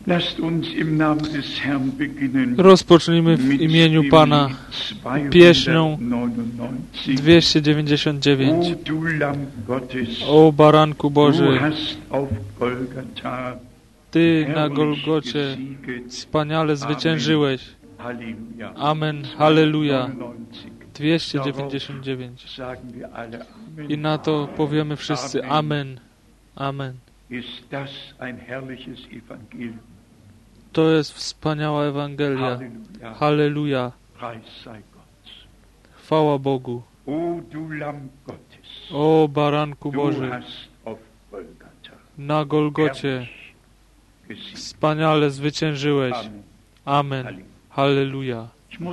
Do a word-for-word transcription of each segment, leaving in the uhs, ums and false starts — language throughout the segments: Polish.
Rozpocznijmy w imieniu Pana pieśnią dwieście dziewięćdziesiąt dziewięć. O Baranku Boży, Ty na Golgocie wspaniale zwyciężyłeś. Amen, halleluja. dwieście dziewięćdziesiąt dziewięć. I na to powiemy wszyscy Amen, Amen. To jest wspaniała Ewangelia. Halleluja. Chwała Bogu. O Baranku Boży, na Golgocie wspaniale zwyciężyłeś. Amen. Halleluja.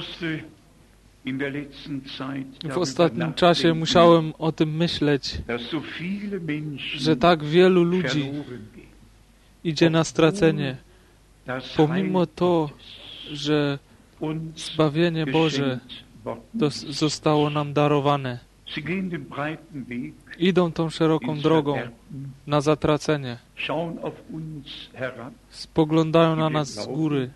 W ostatnim czasie musiałem o tym myśleć, że tak wielu ludzi idzie na stracenie, pomimo to, że zbawienie Boże zostało nam darowane. Idą tą szeroką drogą na zatracenie. Spoglądają na nas z góry,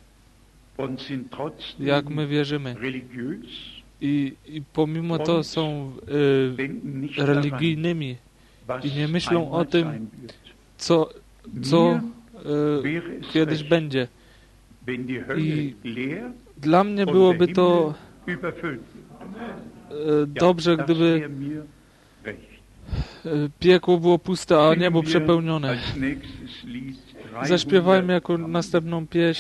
jak my wierzymy. I, i pomimo to są y, religijnymi i nie myślą o tym, co, co y, kiedyś będzie. I dla mnie byłoby to y, dobrze, gdyby y, piekło było puste, a niebo przepełnione. Zaśpiewajmy jako następną pieśń.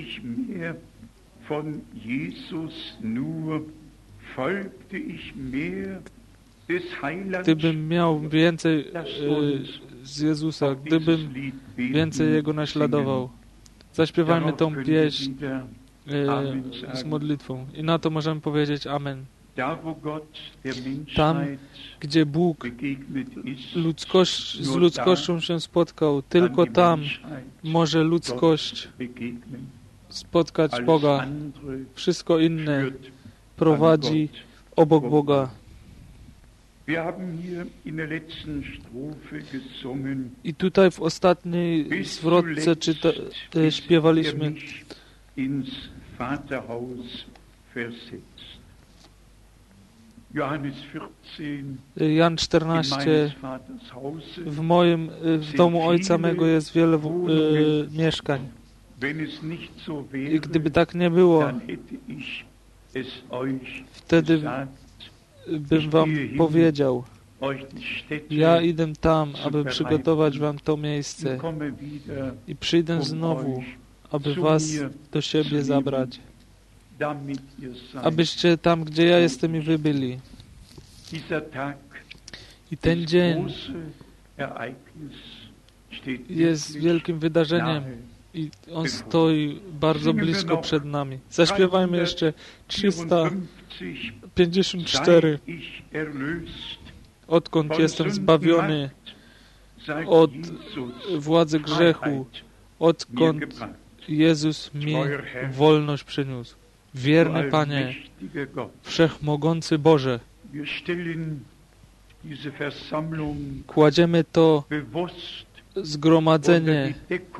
Gdybym miał więcej y, z Jezusa, gdybym więcej Jego naśladował. Zaśpiewajmy tą pieśń y, z modlitwą. I na to możemy powiedzieć Amen. Tam, gdzie Bóg ludzkość, z ludzkością się spotkał, tylko tam może ludzkość spotkać Boga. Wszystko inne prowadzi obok Boga. I tutaj w ostatniej zwrotce czyta, śpiewaliśmy Jan czternaście. W moim, w domu Ojca mego jest wiele w, y, mieszkań. I gdyby tak nie było, wtedy bym wam powiedział, ja idę tam, aby przygotować wam to miejsce i przyjdę znowu, aby was do siebie zabrać, abyście tam, gdzie ja jestem, i wy byli. I ten dzień jest wielkim wydarzeniem i on stoi bardzo blisko przed nami. Zaśpiewajmy jeszcze trzysta pięćdziesiąt cztery. Odkąd jestem zbawiony od władzy grzechu, odkąd Jezus mi wolność przyniósł. Wierny Panie, Wszechmogący Boże, kładziemy to zgromadzenie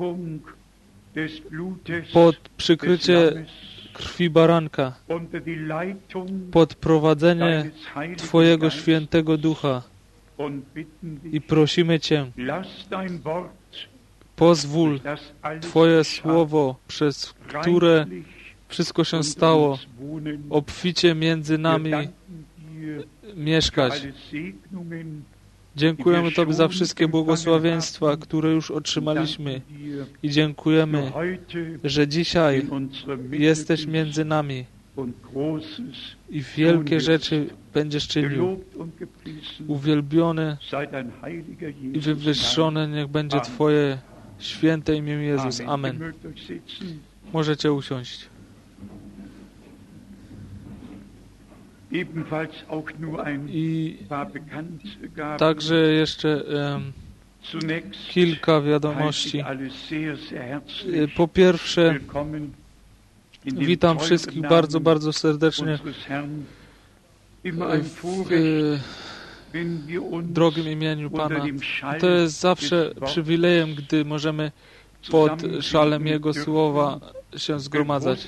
pod przykrycie krwi baranka, pod prowadzenie Twojego Świętego Ducha i prosimy Cię, pozwól Twoje Słowo, przez które wszystko się stało, obficie między nami mieszkać. Dziękujemy Tobie za wszystkie błogosławieństwa, które już otrzymaliśmy i dziękujemy, że dzisiaj jesteś między nami i wielkie rzeczy będziesz czynił. Uwielbione i wywyższone niech będzie Twoje święte imię Jezus. Amen. Możecie usiąść. I także jeszcze um, kilka wiadomości. Po pierwsze, witam wszystkich bardzo, bardzo serdecznie w, w drogim imieniu Pana. To jest zawsze przywilejem, gdy możemy pod szalem Jego Słowa się zgromadzać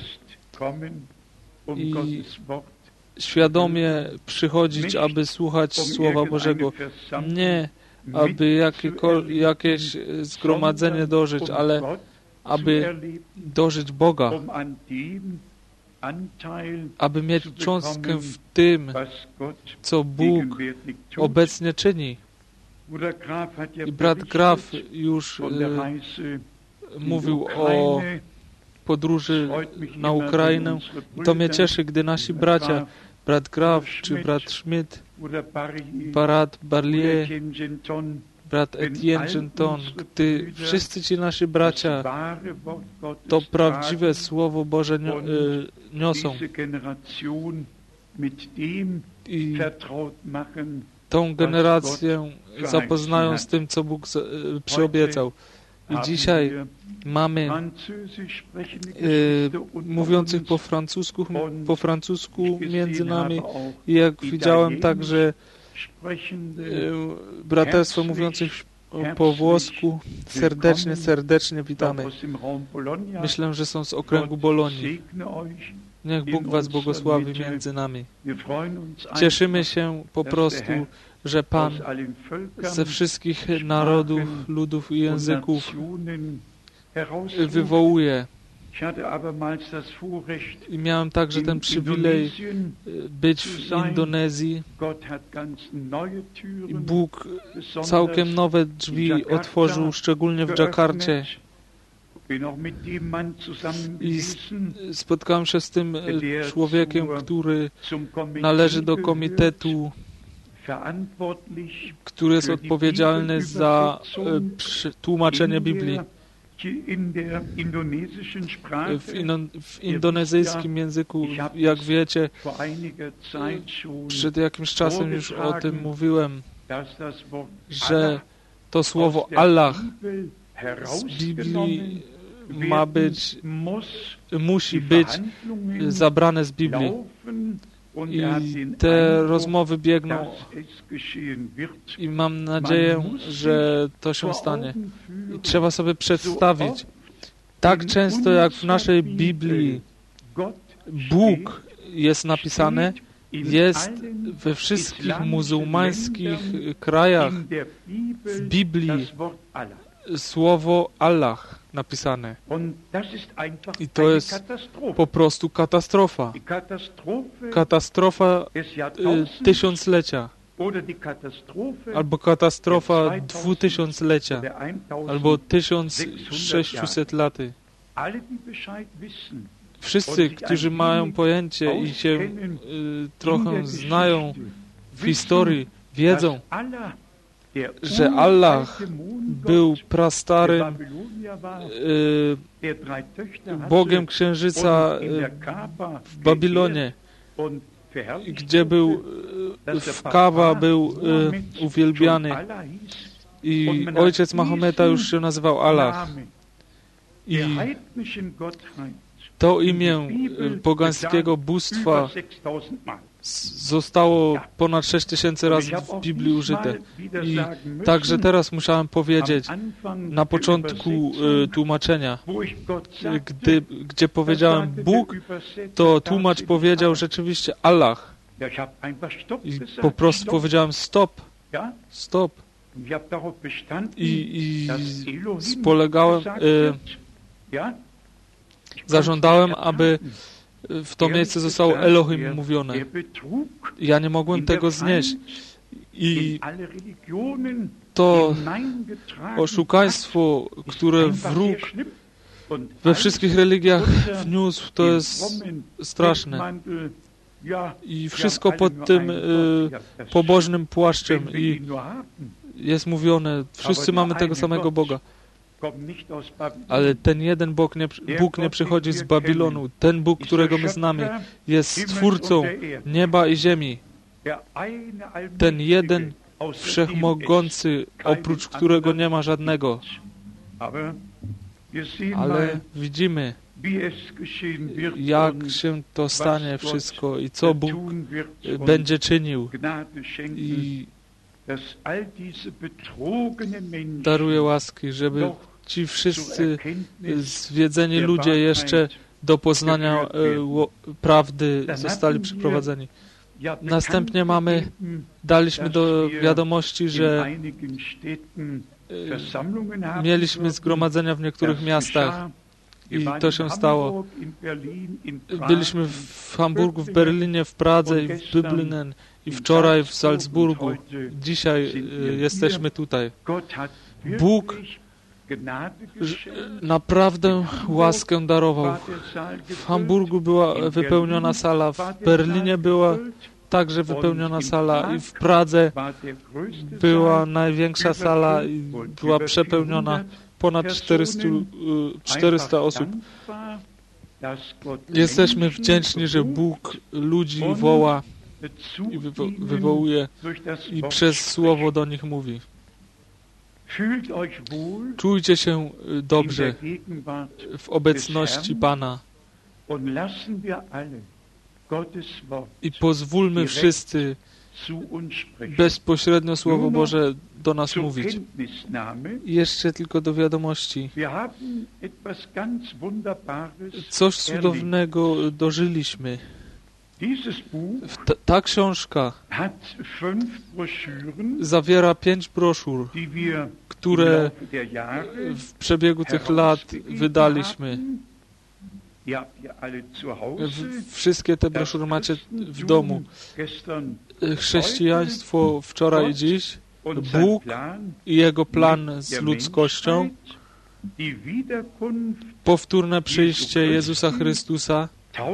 i świadomie przychodzić, aby słuchać Słowa Bożego. Nie, aby jakieś zgromadzenie dożyć, ale aby dożyć Boga, aby mieć cząstkę w tym, co Bóg obecnie czyni. I brat Graf już e, mówił o podróży na Ukrainę. I to mnie cieszy, gdy nasi bracia, brat Graf czy brat Schmidt, brat Barlier, brat Etienne Genton, gdy wszyscy ci nasi bracia to prawdziwe Słowo Boże niosą i tą generację zapoznają z tym, co Bóg przyobiecał. I dzisiaj mamy e, mówiących po francusku, po francusku między nami i jak widziałem także e, braterstwo mówiących po włosku. Serdecznie, serdecznie witamy. Myślę, że są z okręgu Bolonii. Niech Bóg was błogosławi między nami. Cieszymy się po prostu, że Pan ze wszystkich narodów, ludów i języków wywołuje. I miałem także ten przywilej być w Indonezji. I Bóg całkiem nowe drzwi otworzył, szczególnie w Dżakarcie. I spotkałem się z tym człowiekiem, który należy do komitetu, który jest odpowiedzialny za tłumaczenie Biblii. W, ino, w indonezyjskim języku, jak wiecie, przed jakimś czasem już o tym mówiłem, że to słowo Allah z Biblii ma być, musi być zabrane z Biblii. I te rozmowy biegną i mam nadzieję, że to się stanie. I trzeba sobie przedstawić, tak często jak w naszej Biblii Bóg jest napisane, jest we wszystkich muzułmańskich krajach w Biblii słowo Allah napisane. I to jest po prostu katastrofa. Katastrofa y, tysiąclecia. Albo katastrofa dwutysiąclecia. Albo tysiąc sześćset laty. Wszyscy, którzy mają pojęcie i się y, trochę znają w historii, wiedzą, że Allah był prastarym y, Bogiem Księżyca y, w Babilonie, gdzie był w Kaaba był y, uwielbiany i ojciec Mahometa już się nazywał Allah. I to imię pogańskiego bóstwa zostało ponad sześć tysięcy razy w Biblii użyte. I także teraz musiałem powiedzieć na początku y, tłumaczenia, gdy, gdzie powiedziałem Bóg, to tłumacz powiedział rzeczywiście Allah. I po prostu powiedziałem stop, stop. I, i spolegałem, y, zażądałem, aby w to miejsce zostało Elohim mówione. Ja nie mogłem tego znieść. I to oszukaństwo, które wróg we wszystkich religiach wniósł, to jest straszne. I wszystko pod tym y, pobożnym płaszczem. I jest mówione, wszyscy mamy tego samego Boga. Ale ten jeden Bóg nie, Bóg nie przychodzi z Babilonu. Ten Bóg, którego my znamy, jest Stwórcą nieba i ziemi. Ten jeden wszechmogący, oprócz którego nie ma żadnego. Ale widzimy, jak się to stanie wszystko i co Bóg będzie czynił. I daruje łaski, żeby ci wszyscy zwiedzeni ludzie jeszcze do poznania e, prawdy zostali przyprowadzeni. Następnie mamy, daliśmy do wiadomości, że e, mieliśmy zgromadzenia w niektórych miastach i to się stało. Byliśmy w Hamburgu, w Berlinie, w Pradze i w Böblingen i wczoraj w Salzburgu. Dzisiaj e, jesteśmy tutaj. Bóg naprawdę łaskę darował. W Hamburgu była wypełniona sala, w Berlinie była także wypełniona sala i w Pradze była największa sala i była przepełniona, ponad czterysta osób. Jesteśmy wdzięczni, że Bóg ludzi woła i wywo wywołuje i przez słowo do nich mówi. Czujcie się dobrze w obecności Pana i pozwólmy wszyscy bezpośrednio Słowo Boże do nas mówić. I jeszcze tylko do wiadomości. Coś cudownego dożyliśmy. Ta, ta książka zawiera pięć broszur, które w przebiegu tych lat wydaliśmy. Wszystkie te broszury macie w domu. Chrześcijaństwo wczoraj i dziś, Bóg i Jego plan z ludzkością, powtórne przyjście Jezusa Chrystusa,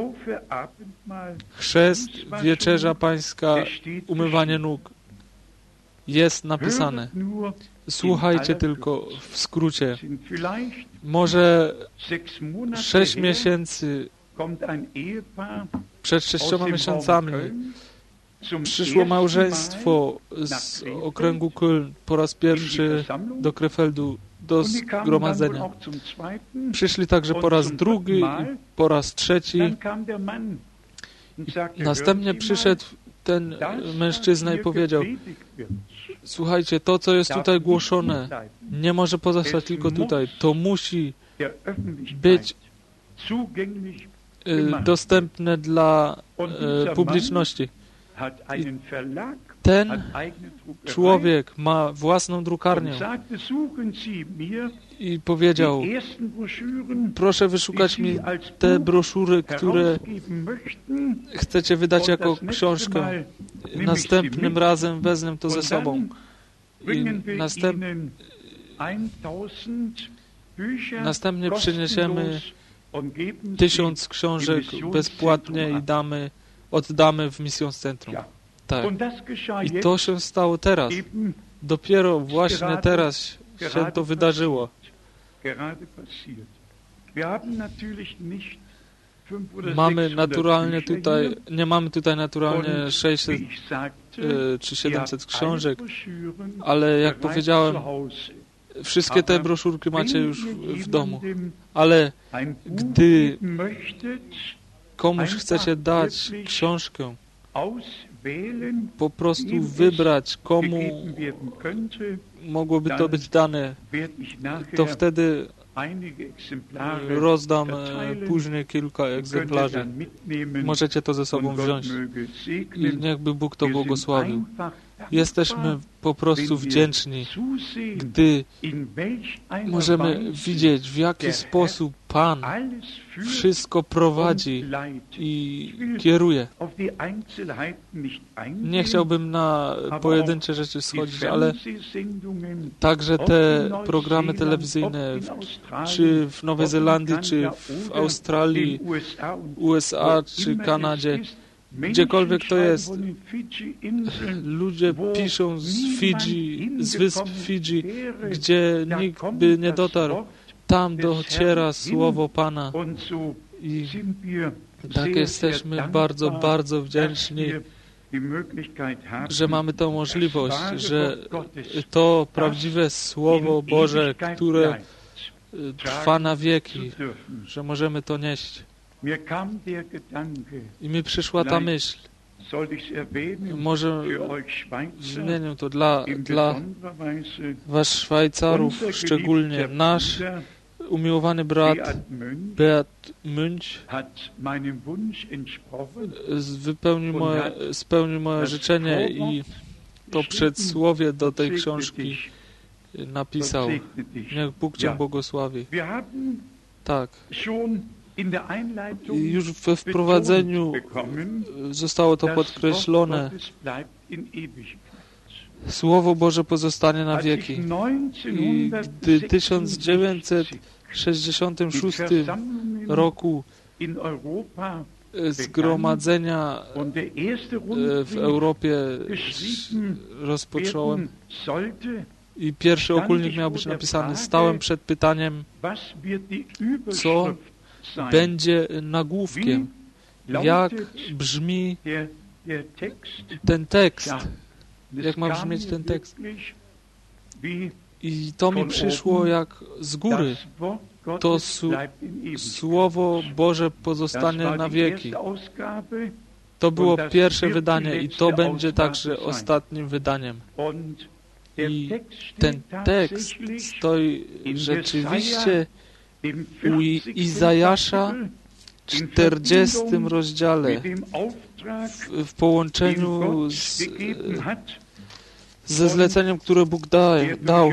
chrzest, wieczerza pańska, umywanie nóg. Jest napisane. Słuchajcie tylko w skrócie. Może sześć miesięcy, przed sześcioma miesiącami przyszło małżeństwo z okręgu Köln po raz pierwszy do Krefeldu, do zgromadzenia. Przyszli także po raz drugi, po raz trzeci. Następnie przyszedł ten mężczyzna i powiedział: słuchajcie, to, co jest tutaj głoszone, nie może pozostać tylko tutaj. To musi być e, dostępne dla e, publiczności. I ten człowiek ma własną drukarnię i powiedział: proszę wyszukać mi te broszury, które chcecie wydać jako książkę. Następnym razem wezmę to ze sobą. I następ... Następnie przyniesiemy tysiąc książek bezpłatnie i damy, oddamy w Missionscentrum. Tak. I to się stało teraz. Dopiero właśnie teraz się to wydarzyło. Mamy naturalnie tutaj, nie mamy tutaj naturalnie sześćset czy siedemset książek, ale jak powiedziałem, wszystkie te broszurki macie już w domu. Ale gdy komuś chcecie dać książkę, po prostu wybrać, komu mogłoby to być dane, to wtedy rozdam później kilka egzemplarzy. Możecie to ze sobą wziąć i niechby Bóg to błogosławił. Jesteśmy po prostu wdzięczni, gdy możemy widzieć, w jaki sposób Pan wszystko prowadzi i kieruje. Nie chciałbym na pojedyncze rzeczy schodzić, ale także te programy telewizyjne, czy w Nowej Zelandii, czy w Australii, U S A, czy Kanadzie, gdziekolwiek to jest, ludzie piszą z Fidżi, z wysp Fidżi, gdzie nikt by nie dotarł. Tam dociera słowo Pana. I tak jesteśmy bardzo, bardzo wdzięczni, że mamy tę możliwość, że to prawdziwe Słowo Boże, które trwa na wieki, że możemy to nieść. I mi przyszła ta myśl, Może wymienię to dla, dla was Szwajcarów, szczególnie nasz umiłowany brat Beat Münch wypełnił moje, spełnił moje życzenie i to przedsłowie do tej książki napisał. Niech Bóg Cię błogosławi. Tak. I już we wprowadzeniu zostało to podkreślone. Słowo Boże pozostanie na wieki. I gdy w tysiąc dziewięćset sześćdziesiątym szóstym roku zgromadzenia w Europie rozpocząłem i pierwszy okulnik miał być napisany, stałem przed pytaniem, co będzie nagłówkiem, jak brzmi ten tekst, jak ma brzmieć ten tekst. I to mi przyszło jak z góry. To Słowo Boże pozostanie na wieki. To było pierwsze wydanie i to będzie także ostatnim wydaniem. I ten tekst stoi rzeczywiście u Izajasza w czterdziestym rozdziale w, w połączeniu z, ze zleceniem, które Bóg da, dał.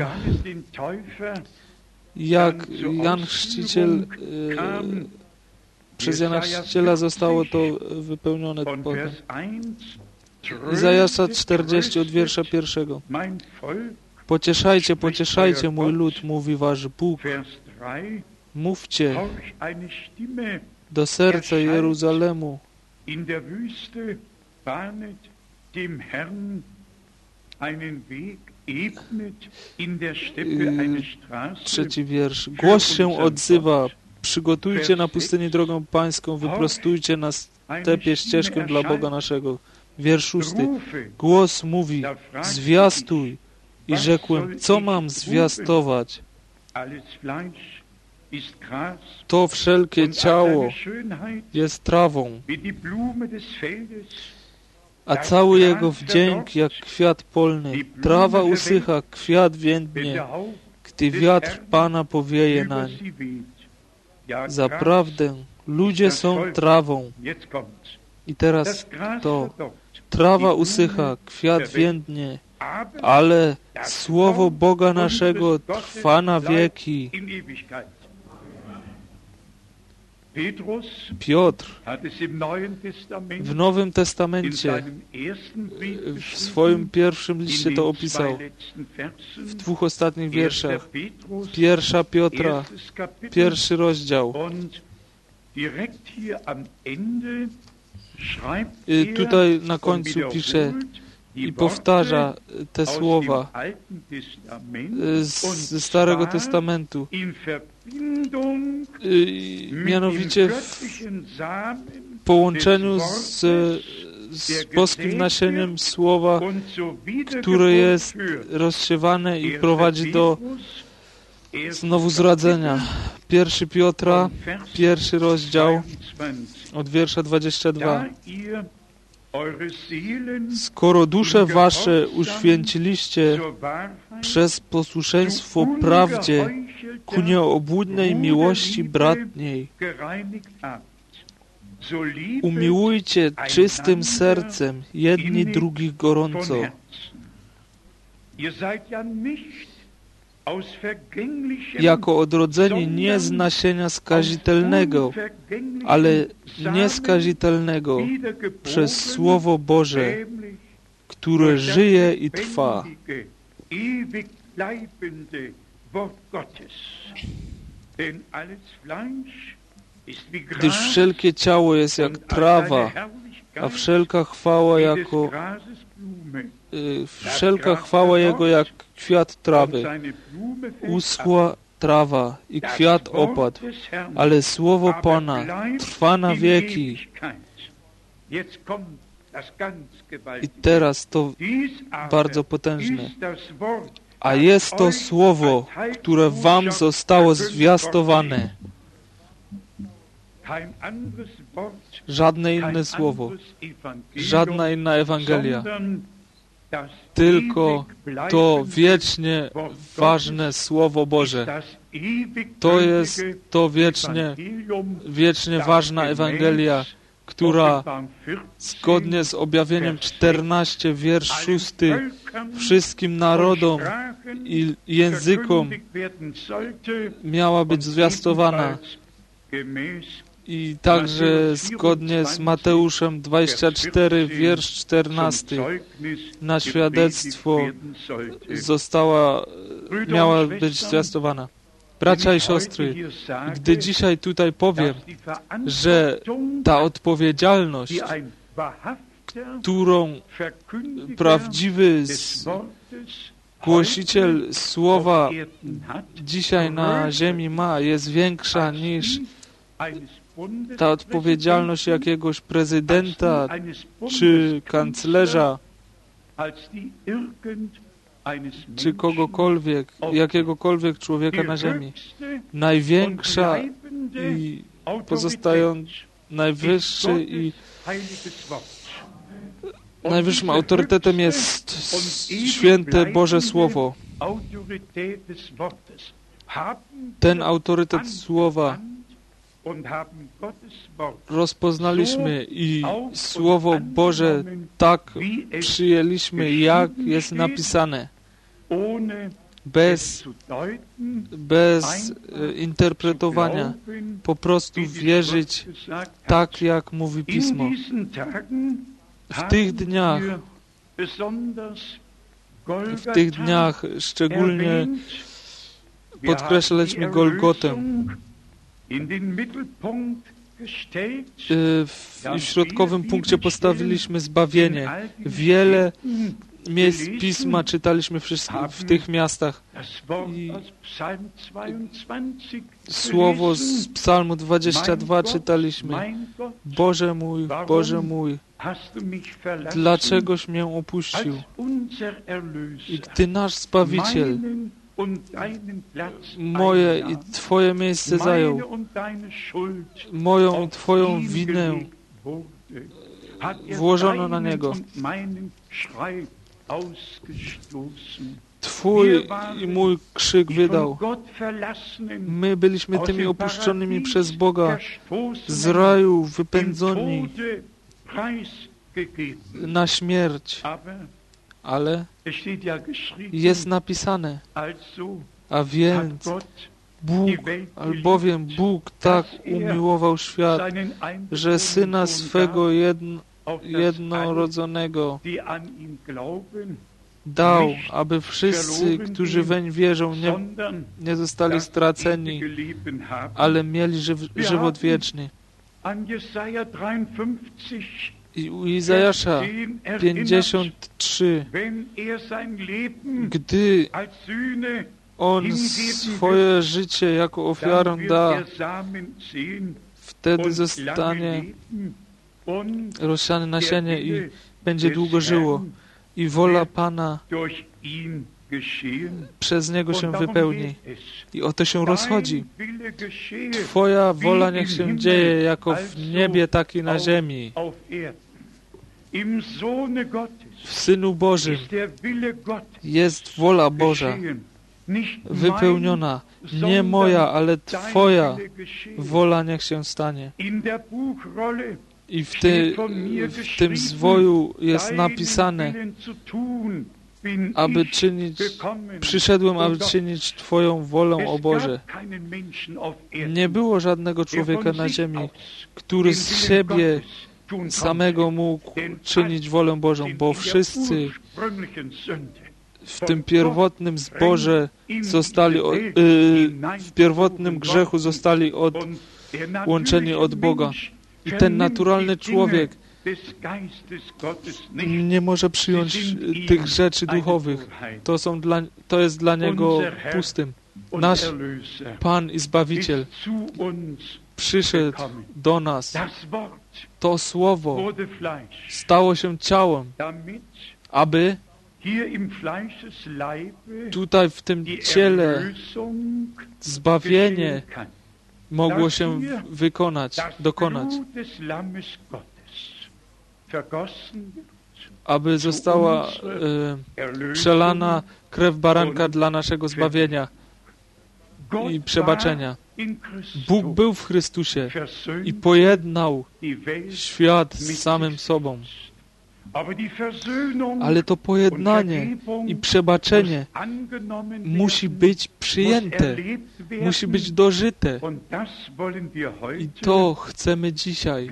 Jak Jan Chrzciciel, e, przez Jana Chrzciciela zostało to wypełnione potem. Izajasza czterdzieści od wiersza pierwszego. Pocieszajcie, pocieszajcie mój lud, mówi wasz Bóg. Mówcie do serca Jeruzalemu. Trzeci wiersz. Głos się odzywa. Przygotujcie na pustyni drogę pańską, wyprostujcie na stepie ścieżkę dla Boga naszego. Wiersz szósty. Głos mówi, zwiastuj. I rzekłem, co mam zwiastować? To wszelkie ciało jest trawą, a cały jego wdzięk jak kwiat polny. Trawa usycha, kwiat więdnie, gdy wiatr Pana powieje nań. Zaprawdę, ludzie są trawą. I teraz to. Trawa usycha, kwiat więdnie, ale Słowo Boga naszego trwa na wieki. Piotr w Nowym Testamencie w swoim pierwszym liście to opisał w dwóch ostatnich wierszach. Pierwsza Piotra, pierwszy rozdział. I tutaj na końcu pisze i powtarza te słowa ze Starego Testamentu. I mianowicie w połączeniu z, z boskim nasieniem słowa, które jest rozsiewane i prowadzi do znowu zrodzenia. Pierwszy Piotra, pierwszy rozdział od wiersza dwudziestego drugiego. Skoro dusze wasze uświęciliście przez posłuszeństwo prawdzie ku nieobłudnej miłości bratniej, umiłujcie czystym sercem jedni drugich gorąco. Jako odrodzeni nie z nasienia skazitelnego, ale nieskazitelnego przez Słowo Boże, które żyje i trwa. Gdyż wszelkie ciało jest jak trawa, a wszelka chwała jako y, wszelka chwała Jego jak kwiat trawy. Uschła trawa i kwiat opadł, ale słowo Pana trwa na wieki. I teraz to bardzo potężne. A jest to słowo, które wam zostało zwiastowane. żadne inne słowo, żadna inna Ewangelia, tylko to wiecznie ważne Słowo Boże. To jest to wiecznie, wiecznie ważna Ewangelia, która zgodnie z objawieniem czternaście, wiersz szósty, wszystkim narodom i językom miała być zwiastowana. I także zgodnie z Mateuszem dwadzieścia cztery, wiersz czternasty, na świadectwo została, miała być zwiastowana. Bracia i siostry, gdy dzisiaj tutaj powiem, że ta odpowiedzialność, którą prawdziwy głosiciel Słowa dzisiaj na ziemi ma, jest większa niż ta odpowiedzialność jakiegoś prezydenta czy kanclerza, czy kogokolwiek, jakiegokolwiek człowieka na ziemi. Największa i pozostając najwyższy i najwyższym autorytetem jest święte Boże Słowo. Ten autorytet Słowa rozpoznaliśmy i Słowo Boże tak przyjęliśmy, jak jest napisane. Bez, bez interpretowania. Po prostu wierzyć tak, jak mówi Pismo. W tych dniach, w tych dniach szczególnie podkreślaliśmy Golgotę. W środkowym punkcie postawiliśmy zbawienie. Wiele miejsc Pisma czytaliśmy w tych miastach. I słowo z Psalmu dwadzieścia dwa czytaliśmy. Boże mój, Boże mój, dlaczegoś mnie opuścił? I gdy nasz Zbawiciel moje i Twoje miejsce zajął, moją i Twoją winę włożono na Niego. Twój i mój krzyk wydał. My byliśmy tymi opuszczonymi przez Boga, z raju wypędzoni na śmierć. Ale jest napisane, a więc Bóg, albowiem Bóg tak umiłował świat, że Syna swego jedno, jednorodzonego dał, aby wszyscy, którzy weń wierzą, nie, nie zostali straceni, ale mieli żyw, żywot wieczny. I u Izajasza pięćdziesiąt trzy, gdy on swoje życie jako ofiarę da, wtedy zostanie rozsiane nasienie i będzie długo żyło. I wola Pana przez Niego się wypełni. I o to się rozchodzi. Twoja wola niech się dzieje jako w niebie, tak i na ziemi. W Synu Bożym jest wola Boża wypełniona. Nie moja, ale Twoja wola niech się stanie. I w, ty, w tym zwoju jest napisane, aby czynić, przyszedłem, aby czynić Twoją wolę, o Boże. Nie było żadnego człowieka na ziemi, który z siebie samego mógł czynić wolę Bożą, bo wszyscy w tym pierwotnym zboże zostali, od, yy, w pierwotnym grzechu zostali odłączeni od Boga. I ten naturalny człowiek nie może przyjąć tych rzeczy duchowych. To, są dla, to jest dla niego pustym. Nasz Pan i Zbawiciel przyszedł do nas. To Słowo stało się ciałem, aby tutaj w tym ciele zbawienie mogło się wykonać, dokonać, aby została e, przelana krew baranka dla naszego zbawienia i przebaczenia. Bóg był w Chrystusie i pojednał świat z samym sobą. Ale to pojednanie i przebaczenie musi być przyjęte, musi być dożyte. I to chcemy dzisiaj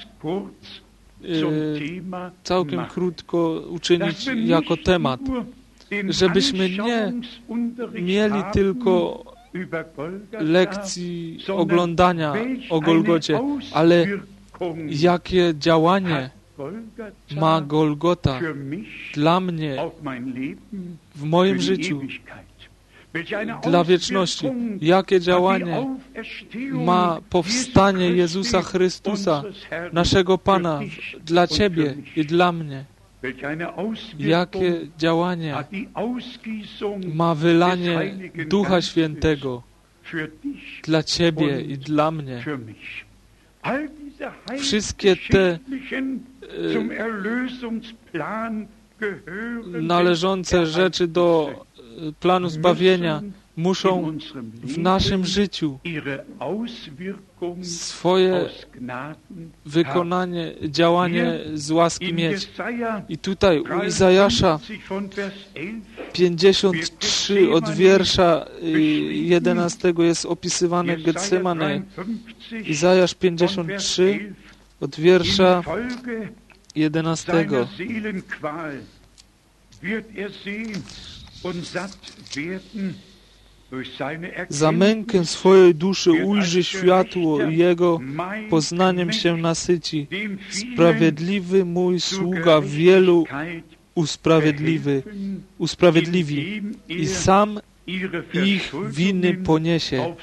e, całkiem krótko uczynić jako temat, żebyśmy nie mieli tylko lekcji oglądania o Golgocie, ale jakie działanie ma Golgota dla mnie w moim życiu, dla wieczności. Jakie działanie ma powstanie Jezusa Chrystusa, naszego Pana, dla Ciebie i dla mnie. Jakie działanie ma wylanie Ducha Świętego dla Ciebie i dla mnie. Wszystkie te e, należące rzeczy do planu zbawienia muszą w naszym życiu swoje wykonanie, działanie z łaski mieć. I tutaj u Izajasza pięćdziesiąt trzy od wiersza jedenastego jest opisywane Getsemane. Izajasz pięćdziesiąt trzy od wiersza jedenastego. Za mękę swojej duszy ujrzy światło i jego poznaniem się nasyci. Sprawiedliwy mój sługa wielu usprawiedliwy, usprawiedliwi i sam ich winy poniesie.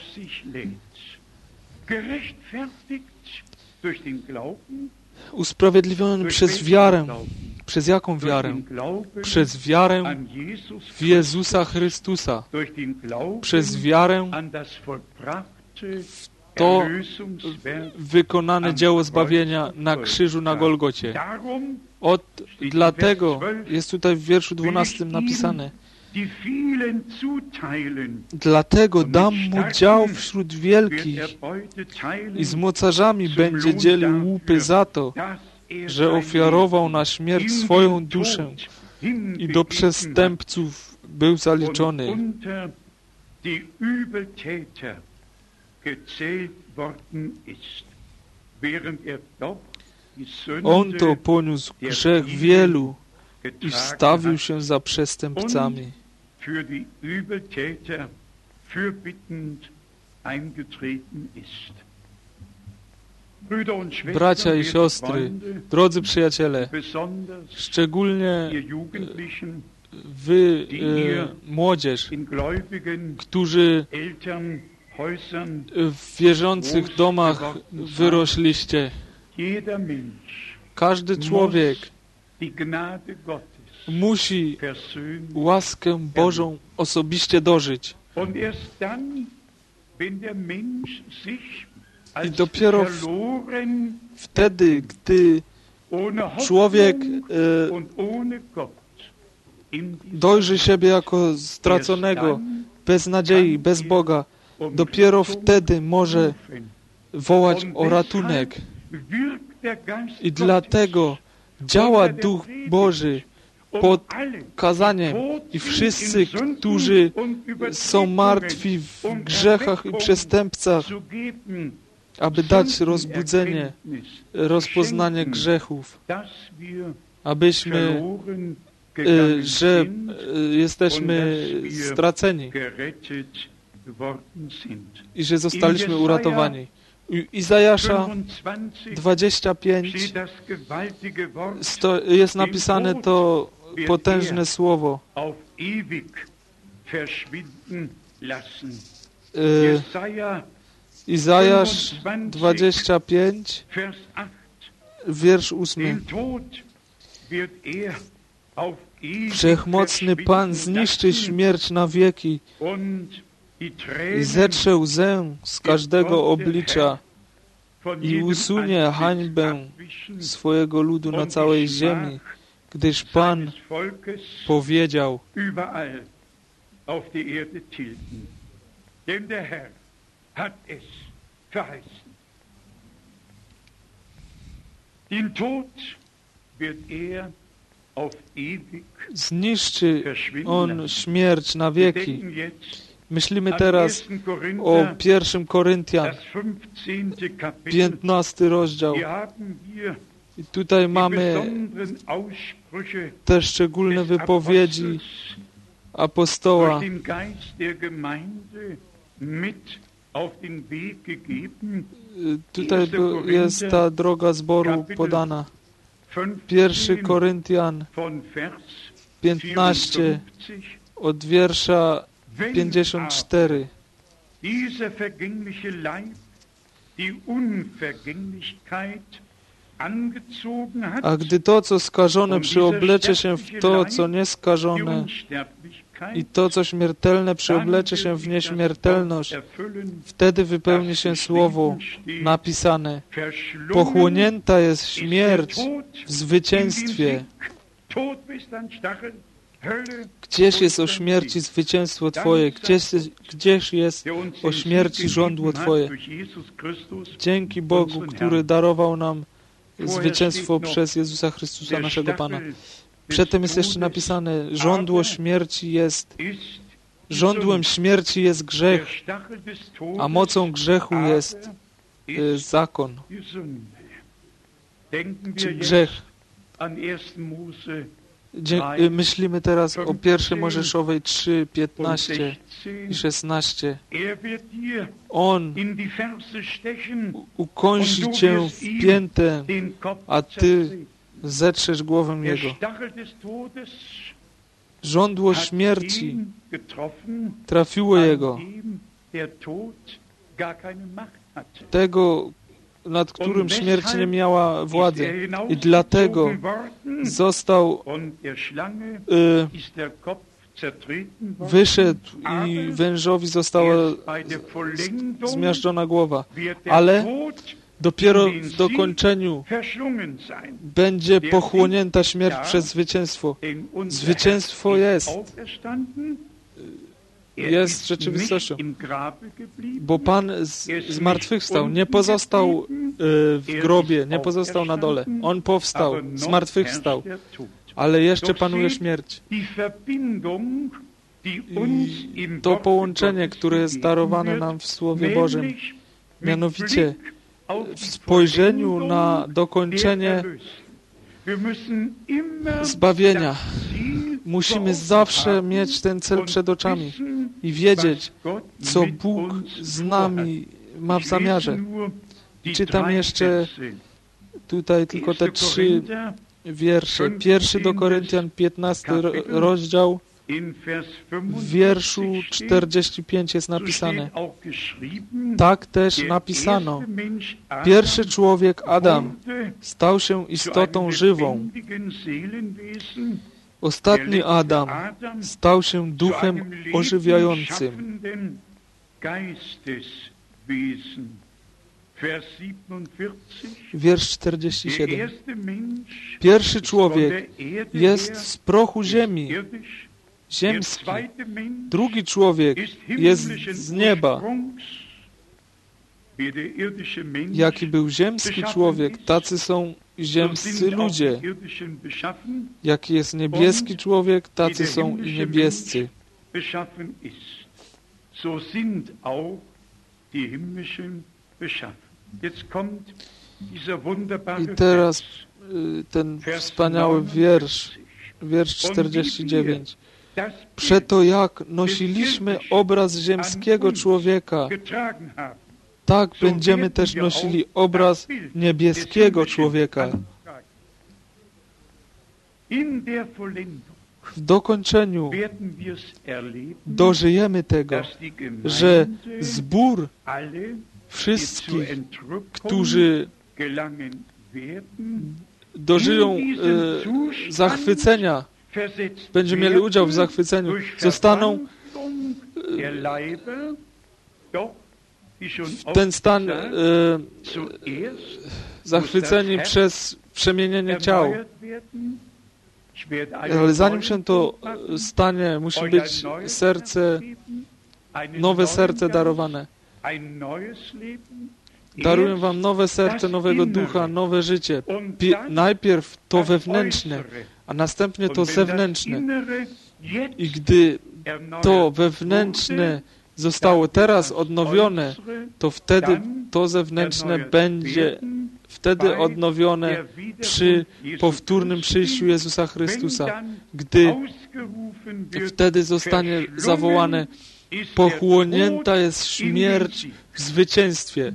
Usprawiedliwiony przez wiarę. Przez jaką wiarę? Przez wiarę w Jezusa Chrystusa. Przez wiarę w to wykonane dzieło zbawienia na krzyżu na Golgocie. Od, dlatego jest tutaj w wierszu dwunastym napisane: dlatego dam mu dział wśród wielkich i z mocarzami będzie dzielił łupy za to, że ofiarował na śmierć swoją duszę i do przestępców był zaliczony. On to poniósł grzech wielu i wstawił się za przestępcami. Bracia i siostry, drodzy przyjaciele, szczególnie wy, e, młodzież, którzy w wierzących domach wyrośliście, każdy człowiek musi łaskę Bożą osobiście dożyć. I dopiero w, wtedy, gdy człowiek e, dojrzy siebie jako straconego, bez nadziei, bez Boga, dopiero wtedy może wołać o ratunek. I dlatego działa Duch Boży pod kazaniem i wszyscy, którzy są martwi w grzechach i przestępcach, aby dać rozbudzenie, rozpoznanie grzechów, abyśmy, że jesteśmy straceni i że zostaliśmy uratowani. Izajasza dwadzieścia pięć jest napisane to potężne słowo. Izajasz dwadzieścia pięć, wiersz ósmy. Wszechmocny Pan zniszczy śmierć na wieki i zetrze łzę z każdego oblicza i usunie hańbę swojego ludu na całej ziemi, gdyż Pan powiedział. Zniszczy On śmierć na wieki. Myślimy teraz o pierwszym Koryntian, piętnasty rozdział. I tutaj mamy te szczególne wypowiedzi apostoła. Tutaj jest ta droga zboru podana. Pierwszy Koryntian piętnaście od wiersza pięćdziesiąt cztery. A gdy to, co skażone, przyoblecze się w to, co nieskażone, i to, co śmiertelne, przyoblecze się w nieśmiertelność, wtedy wypełni się słowo napisane: pochłonięta jest śmierć w zwycięstwie. Gdzież jest o śmierci zwycięstwo Twoje? Gdzież, gdzież jest o śmierci żądło Twoje? Dzięki Bogu, który darował nam zwycięstwo przez Jezusa Chrystusa, naszego Pana. Przedtem jest jeszcze napisane: żądło śmierci jest, żądłem śmierci jest grzech, a mocą grzechu jest y, zakon, czy grzech. Dzie myślimy teraz o pierwszej Mojżeszowej trzy, piętnaście i szesnaście. On ukąsi cię w piętę, a ty zetrzesz głowę Jego. Żądło śmierci trafiło Jego, tego, nad którym śmierć nie miała władzy. I dlatego został y, wyszedł i wężowi została zmiażdżona głowa. Ale dopiero w dokończeniu będzie pochłonięta śmierć przez zwycięstwo. Zwycięstwo jest. Jest rzeczywistością. Bo Pan z, zmartwychwstał. Nie pozostał y, w grobie, nie pozostał na dole. On powstał, zmartwychwstał. Ale jeszcze panuje śmierć. I to połączenie, które jest darowane nam w Słowie Bożym, mianowicie w spojrzeniu na dokończenie zbawienia, musimy zawsze mieć ten cel przed oczami i wiedzieć, co Bóg z nami ma w zamiarze. Czytam jeszcze tutaj tylko te trzy wiersze. Pierwszy do Koryntian, piętnasty rozdział, w wierszu czterdziestym piątym jest napisane: tak też napisano, pierwszy człowiek Adam stał się istotą żywą. Ostatni Adam stał się duchem ożywiającym. Wiersz czterdziesty siódmy. Pierwszy człowiek jest z prochu ziemi, ziemski. Drugi człowiek jest z nieba. Jaki był ziemski człowiek, tacy są ziemscy ludzie. Jaki jest niebieski człowiek, tacy są i niebiescy. I teraz ten wspaniały wiersz, wiersz czterdziesty dziewiąty. Przeto jak nosiliśmy obraz ziemskiego człowieka, tak będziemy też nosili obraz niebieskiego człowieka. W dokończeniu dożyjemy tego, że zbór wszystkich, którzy dożyją e, zachwycenia, będziemy mieli udział w zachwyceniu, zostaną w ten stan e, zachwyceni przez przemienienie ciał. Ale zanim się to stanie, musi być serce, nowe serce darowane. Daruję wam nowe serce, nowego ducha, nowe życie. Pi- najpierw to wewnętrzne, a następnie to zewnętrzne. I gdy to wewnętrzne zostało teraz odnowione, to wtedy to zewnętrzne będzie wtedy odnowione przy powtórnym przyjściu Jezusa Chrystusa, gdy wtedy zostanie zawołane: pochłonięta jest śmierć w zwycięstwie.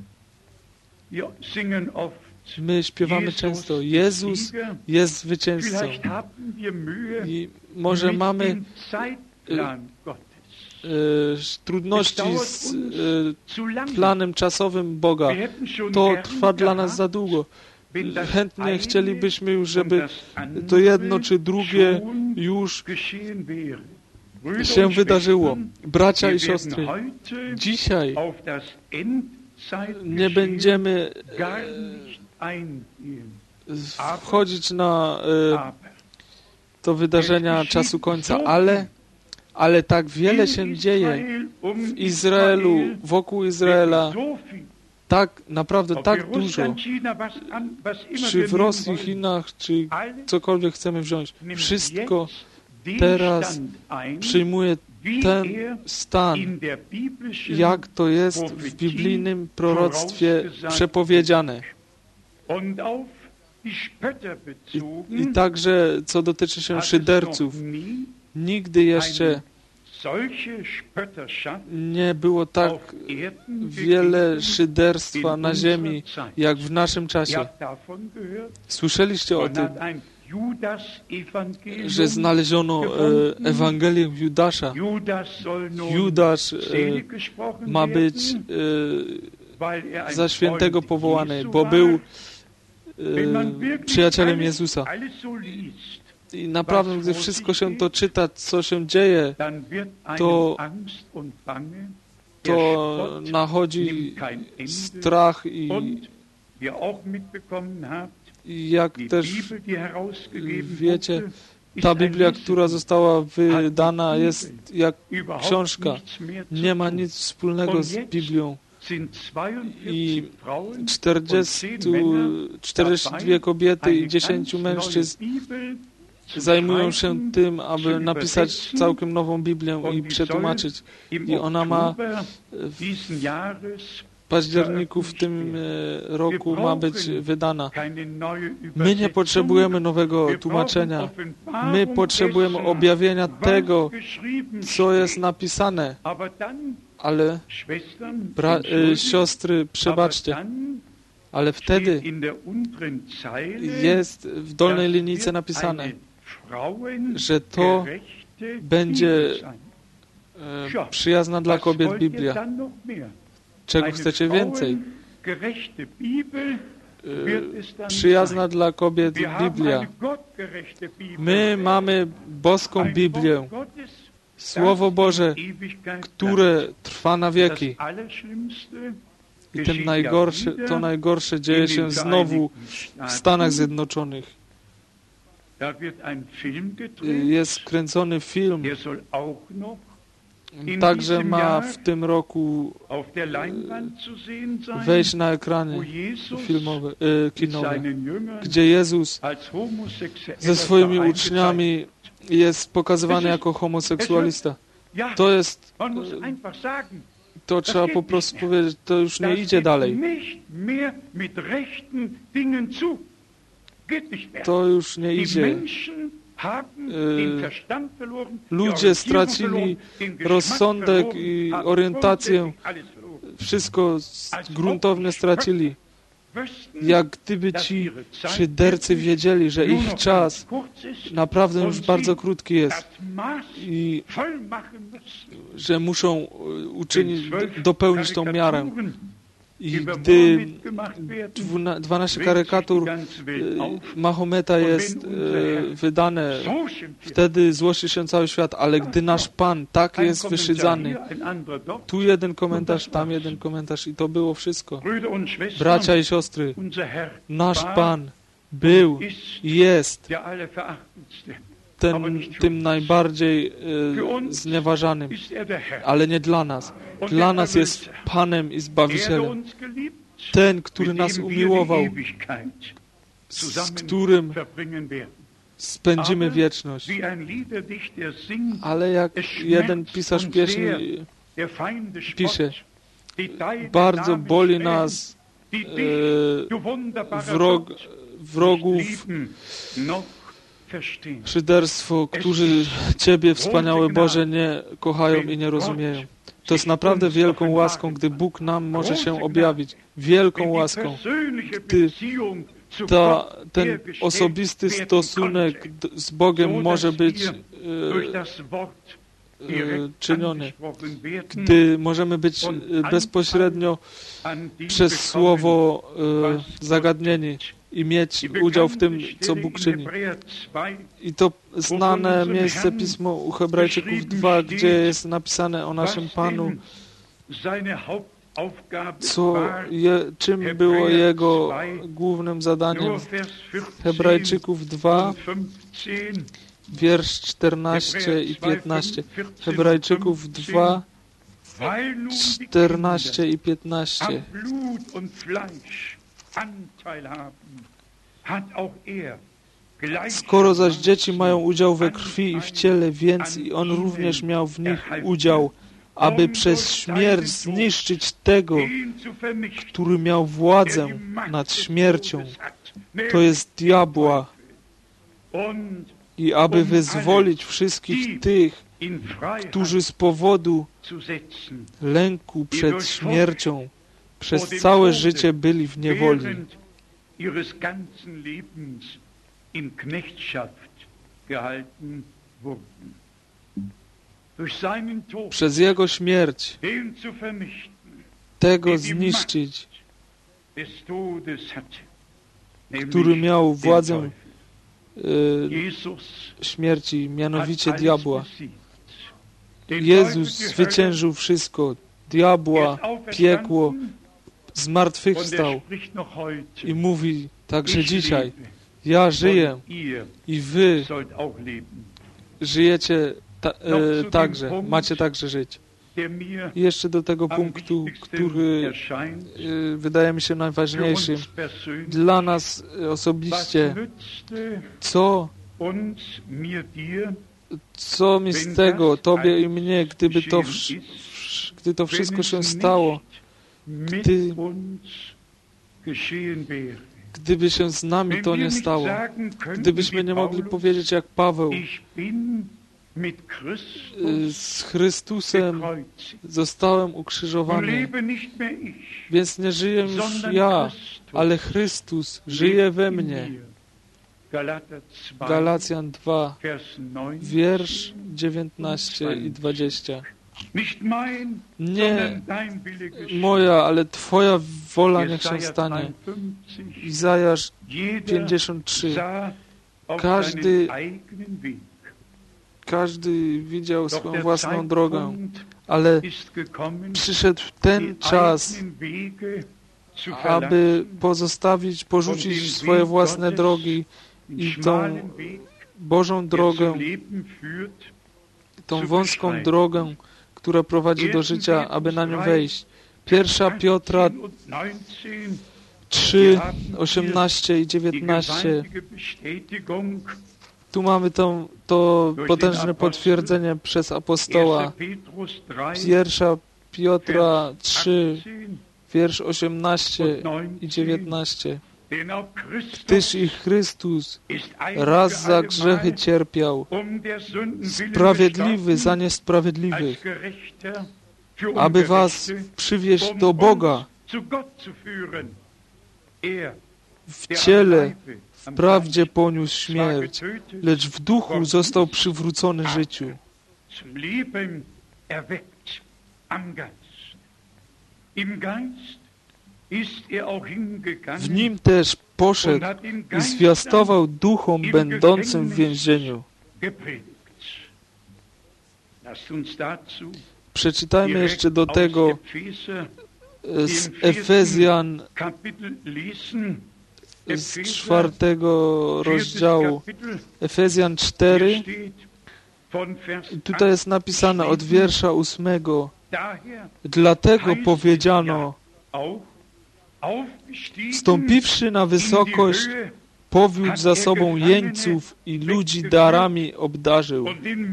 My śpiewamy często: Jezus jest zwycięzcą. I może mamy trudności z planem czasowym Boga. To trwa dla nas za długo. Chętnie chcielibyśmy już, żeby to jedno czy drugie już się wydarzyło. Bracia i siostry, dzisiaj nie będziemy wchodzić na to wydarzenia czasu końca, ale Ale tak wiele się dzieje w Izraelu, wokół Izraela, tak naprawdę tak dużo, czy w Rosji, Chinach, czy cokolwiek chcemy wziąć. Wszystko teraz przyjmuje ten stan, jak to jest w biblijnym proroctwie przepowiedziane. I, I także co dotyczy się szyderców, nigdy jeszcze nie było tak wiele szyderstwa na ziemi, jak w naszym czasie. Słyszeliście o tym, że znaleziono e, Ewangelię Judasza. Judasz e, ma być e, za świętego powołany, bo był e, przyjacielem Jezusa. I naprawdę, gdy wszystko się to czyta, co się dzieje, to, to nachodzi strach i, i jak też wiecie, ta Biblia, która została wydana, jest jak książka. Nie ma nic wspólnego z Biblią. I czterdzieści dwie kobiety i dziesięciu mężczyzn zajmują się tym, aby napisać całkiem nową Biblię i przetłumaczyć. I ona ma w październiku w tym roku ma być wydana. My nie potrzebujemy nowego tłumaczenia. My potrzebujemy objawienia tego, co jest napisane. Ale bra- y, siostry, przebaczcie, ale wtedy jest w dolnej linijce napisane, że to będzie e, przyjazna dla kobiet Biblia. Czego chcecie więcej? E, przyjazna dla kobiet Biblia. My mamy boską Biblię. Słowo Boże, które trwa na wieki. I tym najgorsze, to najgorsze dzieje się znowu w Stanach Zjednoczonych. Jest kręcony film. Także ma w tym roku wejść na ekranie filmowe, e, kinowe, gdzie Jezus ze swoimi uczniami jest pokazywany jako homoseksualista. To jest, to trzeba po prostu powiedzieć, to już nie idzie dalej. To już nie idzie. Ludzie stracili rozsądek i orientację. Wszystko gruntownie stracili. Jak gdyby ci szydercy wiedzieli, że ich czas naprawdę już bardzo krótki jest i że muszą uczynić, dopełnić tą miarę. I gdy dwanaście karykatur Mahometa jest wydane, wtedy złości się cały świat, ale gdy nasz Pan tak jest wyszydzany, tu jeden komentarz, tam jeden komentarz i to było wszystko. Bracia i siostry, nasz Pan był i jest ten, tym najbardziej e, znieważanym, ale nie dla nas. Dla nas jest Panem i Zbawicielem. Ten, który nas umiłował, z którym spędzimy wieczność. Ale jak jeden pisarz pieśni pisze, bardzo boli nas e, wrog, wrogów, szyderstwo, którzy Ciebie, wspaniały Boże, nie kochają i nie rozumieją. To jest naprawdę wielką łaską, gdy Bóg nam może się objawić. Wielką łaską, gdy ta, ten osobisty stosunek z Bogiem może być e, e, czyniony. Gdy możemy być e, bezpośrednio przez Słowo e, zagadnieni i mieć udział w tym, co Bóg czyni. I to znane miejsce Pismo u Hebrajczyków dwa, gdzie jest napisane o naszym Panu, co je, czym było Jego głównym zadaniem. Hebrajczyków dwa, wiersz czternaście i piętnaście. Hebrajczyków dwa, czternaście i piętnaście. Skoro zaś dzieci mają udział we krwi i w ciele, więc i on również miał w nich udział, aby przez śmierć zniszczyć tego, który miał władzę nad śmiercią, to jest diabła, i aby wyzwolić wszystkich tych, którzy z powodu lęku przed śmiercią przez całe życie byli w niewoli. Przez Jego śmierć tego zniszczyć, który miał władzę e, śmierci, mianowicie diabła. Jezus zwyciężył wszystko, diabła, piekło, zmartwychwstał i mówi także dzisiaj, ja żyję i wy żyjecie ta, e, także, macie także żyć. I jeszcze do tego punktu, który e, wydaje mi się najważniejszym dla nas osobiście, co co mi z tego, Tobie i mnie, gdyby to, gdy to wszystko się stało, gdy, gdyby się z nami to nie stało, gdybyśmy nie mogli powiedzieć jak Paweł, z Chrystusem zostałem ukrzyżowany, więc nie żyję już ja, ale Chrystus żyje we mnie. Galacjan dwa, wiersz dziewiętnaście i dwadzieścia. Nie moja, ale Twoja wola niech się stanie. Izajasz pięćdziesiąt trzy. Każdy, każdy widział swoją własną drogę, ale przyszedł ten czas, aby pozostawić, porzucić swoje własne drogi i tą Bożą drogę, tą wąską drogę, która prowadzi do życia, aby na nią wejść. Pierwsza Piotra trzy, osiemnaście i dziewiętnaście. Tu mamy to, to potężne potwierdzenie przez apostoła. Pierwsza Piotra trzy, wiersz osiemnaście i dziewiętnaście. Gdyż i Chrystus raz za grzechy cierpiał, sprawiedliwy za niesprawiedliwych, aby was przywieźć do Boga. W ciele wprawdzie poniósł śmierć, lecz w duchu został przywrócony życiu. W nim też poszedł i zwiastował duchom będącym w więzieniu. Przeczytajmy jeszcze do tego z Efezjan z czwartego rozdziału. Efezjan cztery. I tutaj jest napisane od wiersza ósmego. Dlatego powiedziano, wstąpiwszy na wysokość, powiódł za sobą jeńców i ludzi darami obdarzył.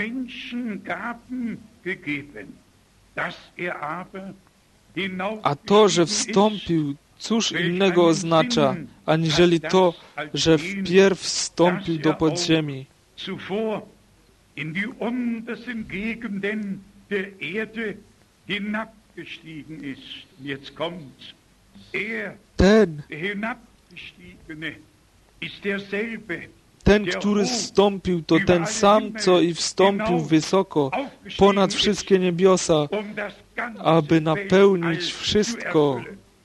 A to, że wstąpił, cóż innego oznacza, aniżeli to, że wpierw wstąpił do podziemi. In die untersten Gegenden der Erde hinabgestiegen ist. Jetzt kommt's. Er, ten, der hinabgestiegene, ist derselbe, ten, który zstąpił, to ten sam, co i wstąpił wysoko, ponad wszystkie niebiosa, aby napełnić wszystko.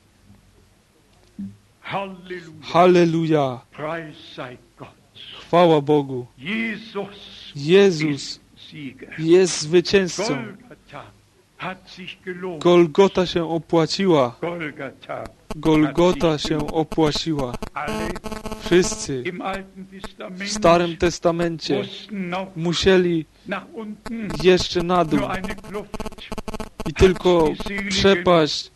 Halleluja! Chwała Bogu! Jezus jest zwycięzcą. Golgota się opłaciła. Golgota się opłaciła. Wszyscy w Starym Testamencie musieli jeszcze na dół i tylko przepaść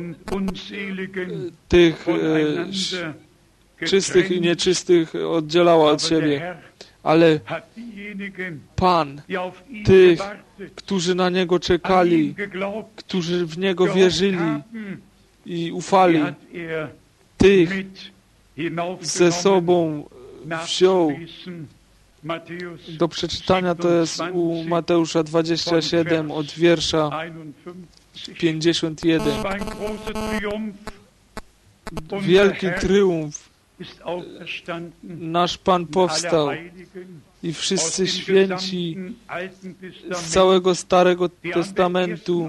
tych e, czystych i nieczystych oddzielała od siebie. Ale Pan tych, którzy na Niego czekali, którzy w Niego wierzyli i ufali, tych ze sobą wziął. Do przeczytania to jest u Mateusza dwadzieścia siedem od wiersza pięćdziesiąt jeden. Wielki triumf. Nasz Pan powstał i wszyscy święci z całego Starego Testamentu,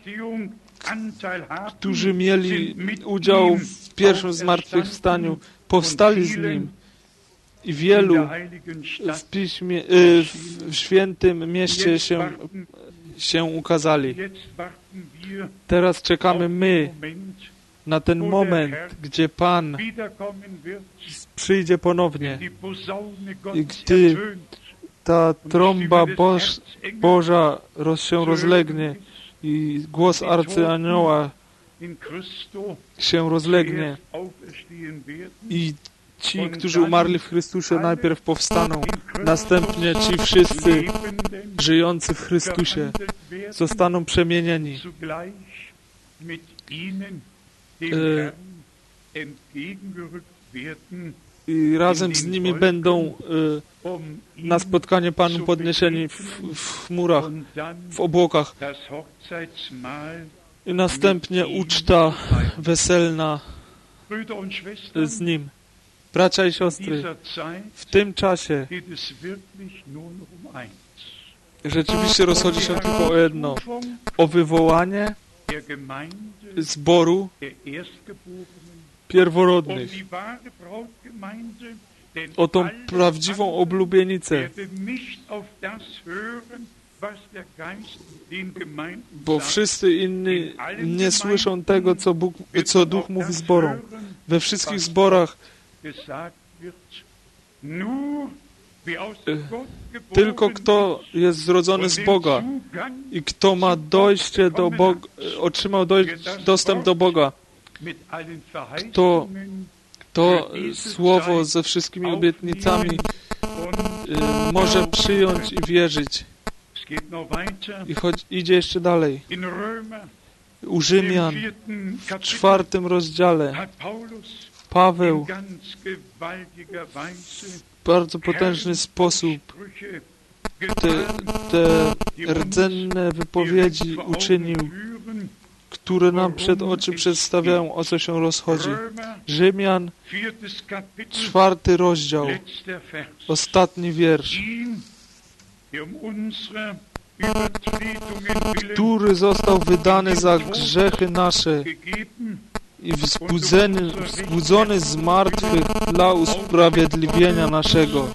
którzy mieli udział w pierwszym zmartwychwstaniu, powstali z Nim i wielu w Piśmie, w świętym mieście się, się ukazali. Teraz czekamy my na ten moment, gdzie Pan przyjdzie ponownie i gdy ta trąba Boż, Boża roz, się rozlegnie i głos arcyanioła się rozlegnie i ci, którzy umarli w Chrystusie, najpierw powstaną, następnie ci wszyscy żyjący w Chrystusie zostaną przemienieni. E, I razem z nimi będą e, na spotkanie Panu podniesieni w, w chmurach, w obłokach. I następnie uczta weselna z Nim. Bracia i siostry, w tym czasie rzeczywiście rozchodzi się tylko o jedno. O wywołanie zboru pierworodnych. O tą prawdziwą oblubienicę. Bo wszyscy inni nie słyszą tego, co, Bóg, co Duch mówi zborom. We wszystkich zborach tylko kto jest zrodzony z Boga i kto ma dojście do Boga, otrzymał doj, dostęp do Boga, kto to słowo ze wszystkimi obietnicami y, może przyjąć i wierzyć. I choć idzie jeszcze dalej. U Rzymian w czwartym rozdziale Paweł w bardzo potężny sposób te, te rdzenne wypowiedzi uczynił, które nam przed oczy przedstawiają, o co się rozchodzi. Rzymian, czwarty rozdział, ostatni wiersz. Który został wydany za grzechy nasze i wzbudzony, wzbudzony z martwych dla usprawiedliwienia naszego.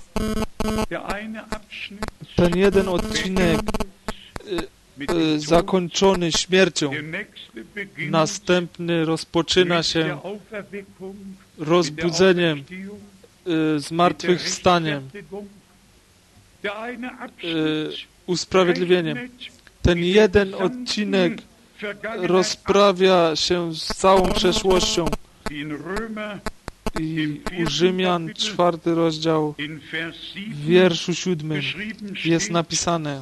Ten jeden odcinek y, y, zakończony śmiercią, następny rozpoczyna się rozbudzeniem, y, zmartwychwstaniem, y, usprawiedliwieniem. Ten jeden odcinek rozprawia się z całą przeszłością. I u Rzymian, czwarty rozdział, w wierszu siódmym jest napisane: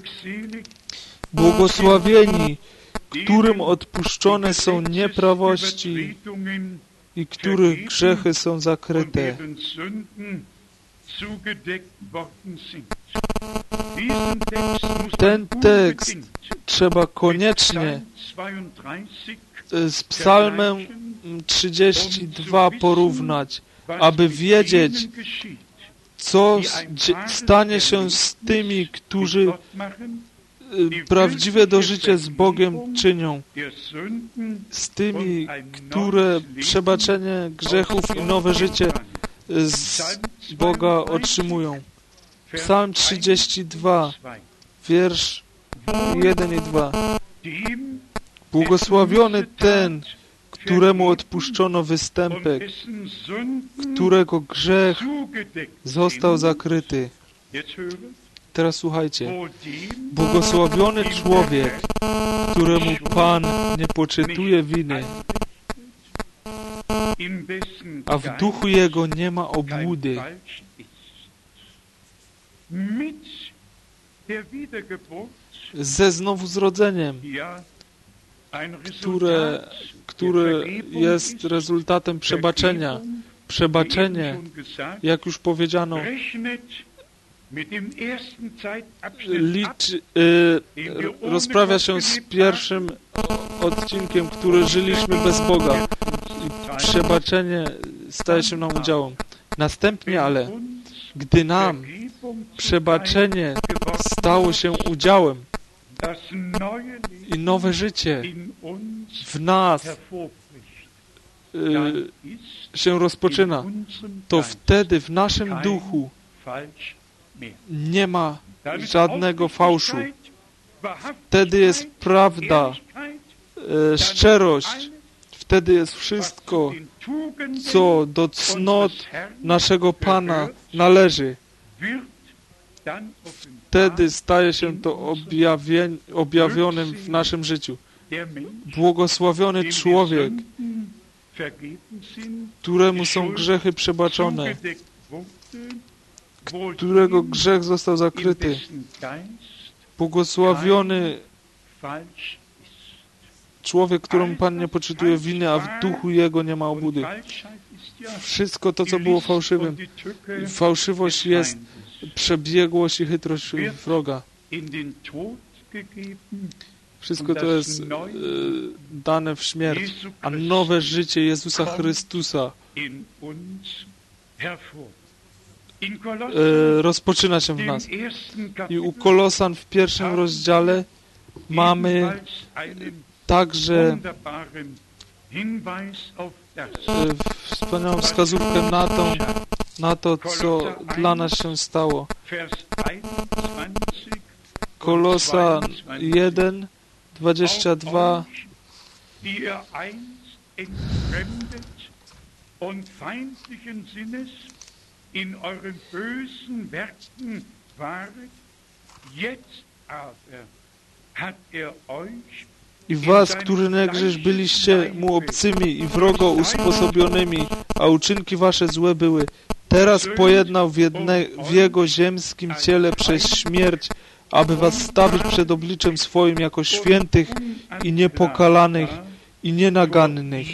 błogosławieni, którym odpuszczone są nieprawości i których grzechy są zakryte. Ten tekst trzeba koniecznie z Psalmem trzydziestym drugim porównać, aby wiedzieć, co stanie się z tymi, którzy prawdziwe dożycie z Bogiem czynią, z tymi, które przebaczenie grzechów i nowe życie z Boga otrzymują. Psalm trzydziesty drugi, wiersz jeden i dwa. Błogosławiony ten, któremu odpuszczono występek, którego grzech został zakryty. Teraz słuchajcie. Błogosławiony człowiek, któremu Pan nie poczytuje winy, a w duchu jego nie ma obłudy. Ze znowuzrodzeniem, które, które jest rezultatem przebaczenia. Przebaczenie, jak już powiedziano, licz, y, rozprawia się z pierwszym odcinkiem, który żyliśmy bez Boga. I przebaczenie staje się nam udziałem. Następnie ale, gdy nam przebaczenie stało się udziałem i nowe życie w nas y, się rozpoczyna, to wtedy w naszym duchu nie ma żadnego fałszu. Wtedy jest prawda, e, szczerość. Wtedy jest wszystko, co do cnot naszego Pana należy. Wtedy staje się to objawień, objawionym w naszym życiu. Błogosławiony człowiek, któremu są grzechy przebaczone, którego grzech został zakryty. Błogosławiony człowiek, któremu Pan nie poczytuje winy, a w duchu jego nie ma obłudy. Wszystko to, co było fałszywym. Fałszywość jest przebiegłość i chytrość wroga. Wszystko to jest e, dane w śmierć, a nowe życie Jezusa Chrystusa e, rozpoczyna się w nas. I u Kolosan w pierwszym rozdziale mamy także e, wspaniałą wskazówkę na to, na to, co dla nas się stało. Kolosan jeden, dwadzieścia dwa. In euren bösen Werken waret, jetzt aber hat er euch i was, którzy negrzesz byliście mu obcymi i wrogo usposobionymi, a uczynki wasze złe były, teraz pojednał w, jedne, w jego ziemskim ciele przez śmierć, aby was stawić przed obliczem swoim jako świętych i niepokalanych i nienagannych.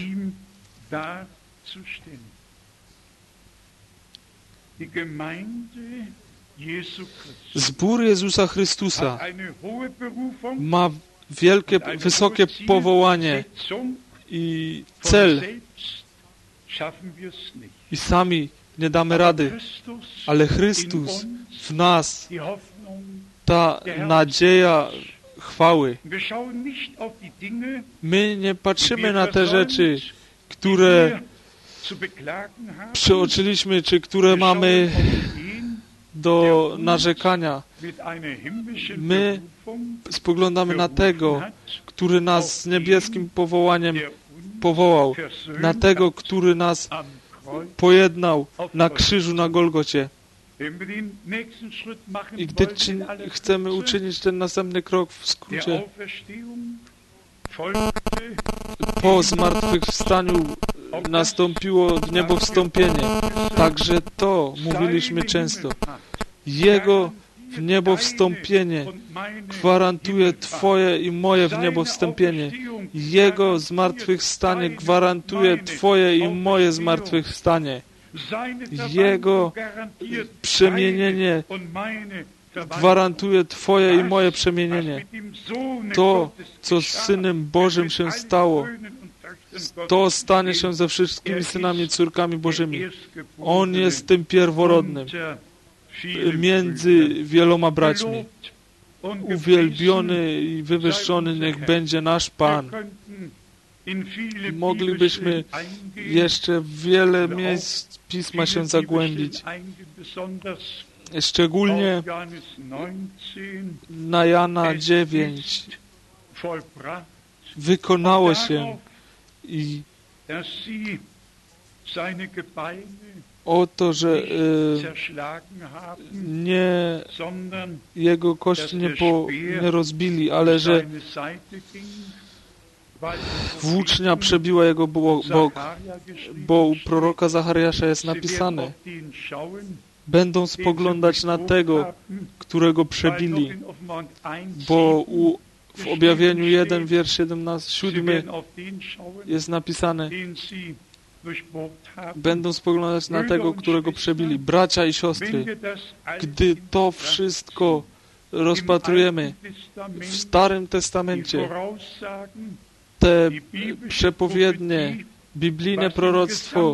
Zbór Jezusa Chrystusa ma wielkie, wysokie powołanie i cel i sami nie damy rady, ale Chrystus w nas, ta nadzieja chwały. My nie patrzymy na te rzeczy, które przeoczyliśmy, czy które mamy do narzekania. My spoglądamy na tego, który nas z niebieskim powołaniem powołał, na tego, który nas pojednał na krzyżu na Golgocie. I gdy czyn, chcemy uczynić ten następny krok w skrócie, po zmartwychwstaniu nastąpiło niebowstąpienie. Także to mówiliśmy często. Jego w niebo wstąpienie gwarantuje Twoje i moje w niebo wstąpienie. Jego zmartwychwstanie gwarantuje Twoje i moje zmartwychwstanie. Jego przemienienie gwarantuje Twoje i moje przemienienie. To, co z Synem Bożym się stało, to stanie się ze wszystkimi synami i córkami Bożymi. On jest tym pierworodnym między wieloma braćmi. Uwielbiony i wywyższony niech będzie nasz Pan. Moglibyśmy jeszcze w wiele miejsc Pisma się zagłębić. Szczególnie na Jana dziewięć wykonało się i o to, że e, nie jego kości nie, po, nie rozbili, ale że włócznia przebiła jego bok, bo u proroka Zachariasza jest napisane: będą spoglądać na tego, którego przebili, bo u, w objawieniu jeden, wiersz siedemnasty, siódmy jest napisane: będą spoglądać na tego, którego przebili. Bracia i siostry, gdy to wszystko rozpatrujemy w Starym Testamencie, te przepowiednie, biblijne proroctwo,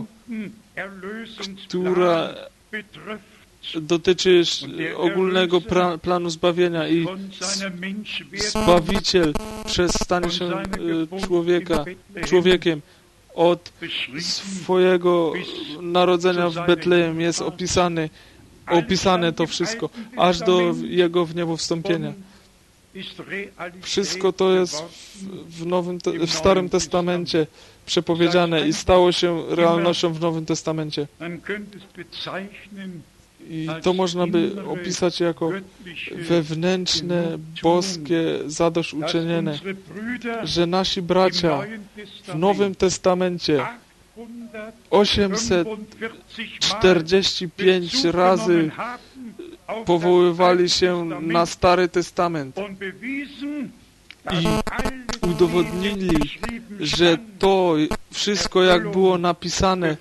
które dotyczy ogólnego pra, planu zbawienia i Zbawiciel przez stanie się człowieka, człowiekiem od swojego narodzenia w Betlejem jest opisany, opisane to wszystko, aż do Jego w niebo wstąpienia. Wszystko to jest w, nowym, w Starym Testamencie przepowiedziane i stało się realnością w Nowym Testamencie. I to można by opisać jako wewnętrzne, boskie zadośćuczynienie, że nasi bracia w Nowym Testamencie osiemset czterdzieści pięć razy powoływali się na Stary Testament i udowodnili, że to wszystko, jak było napisane,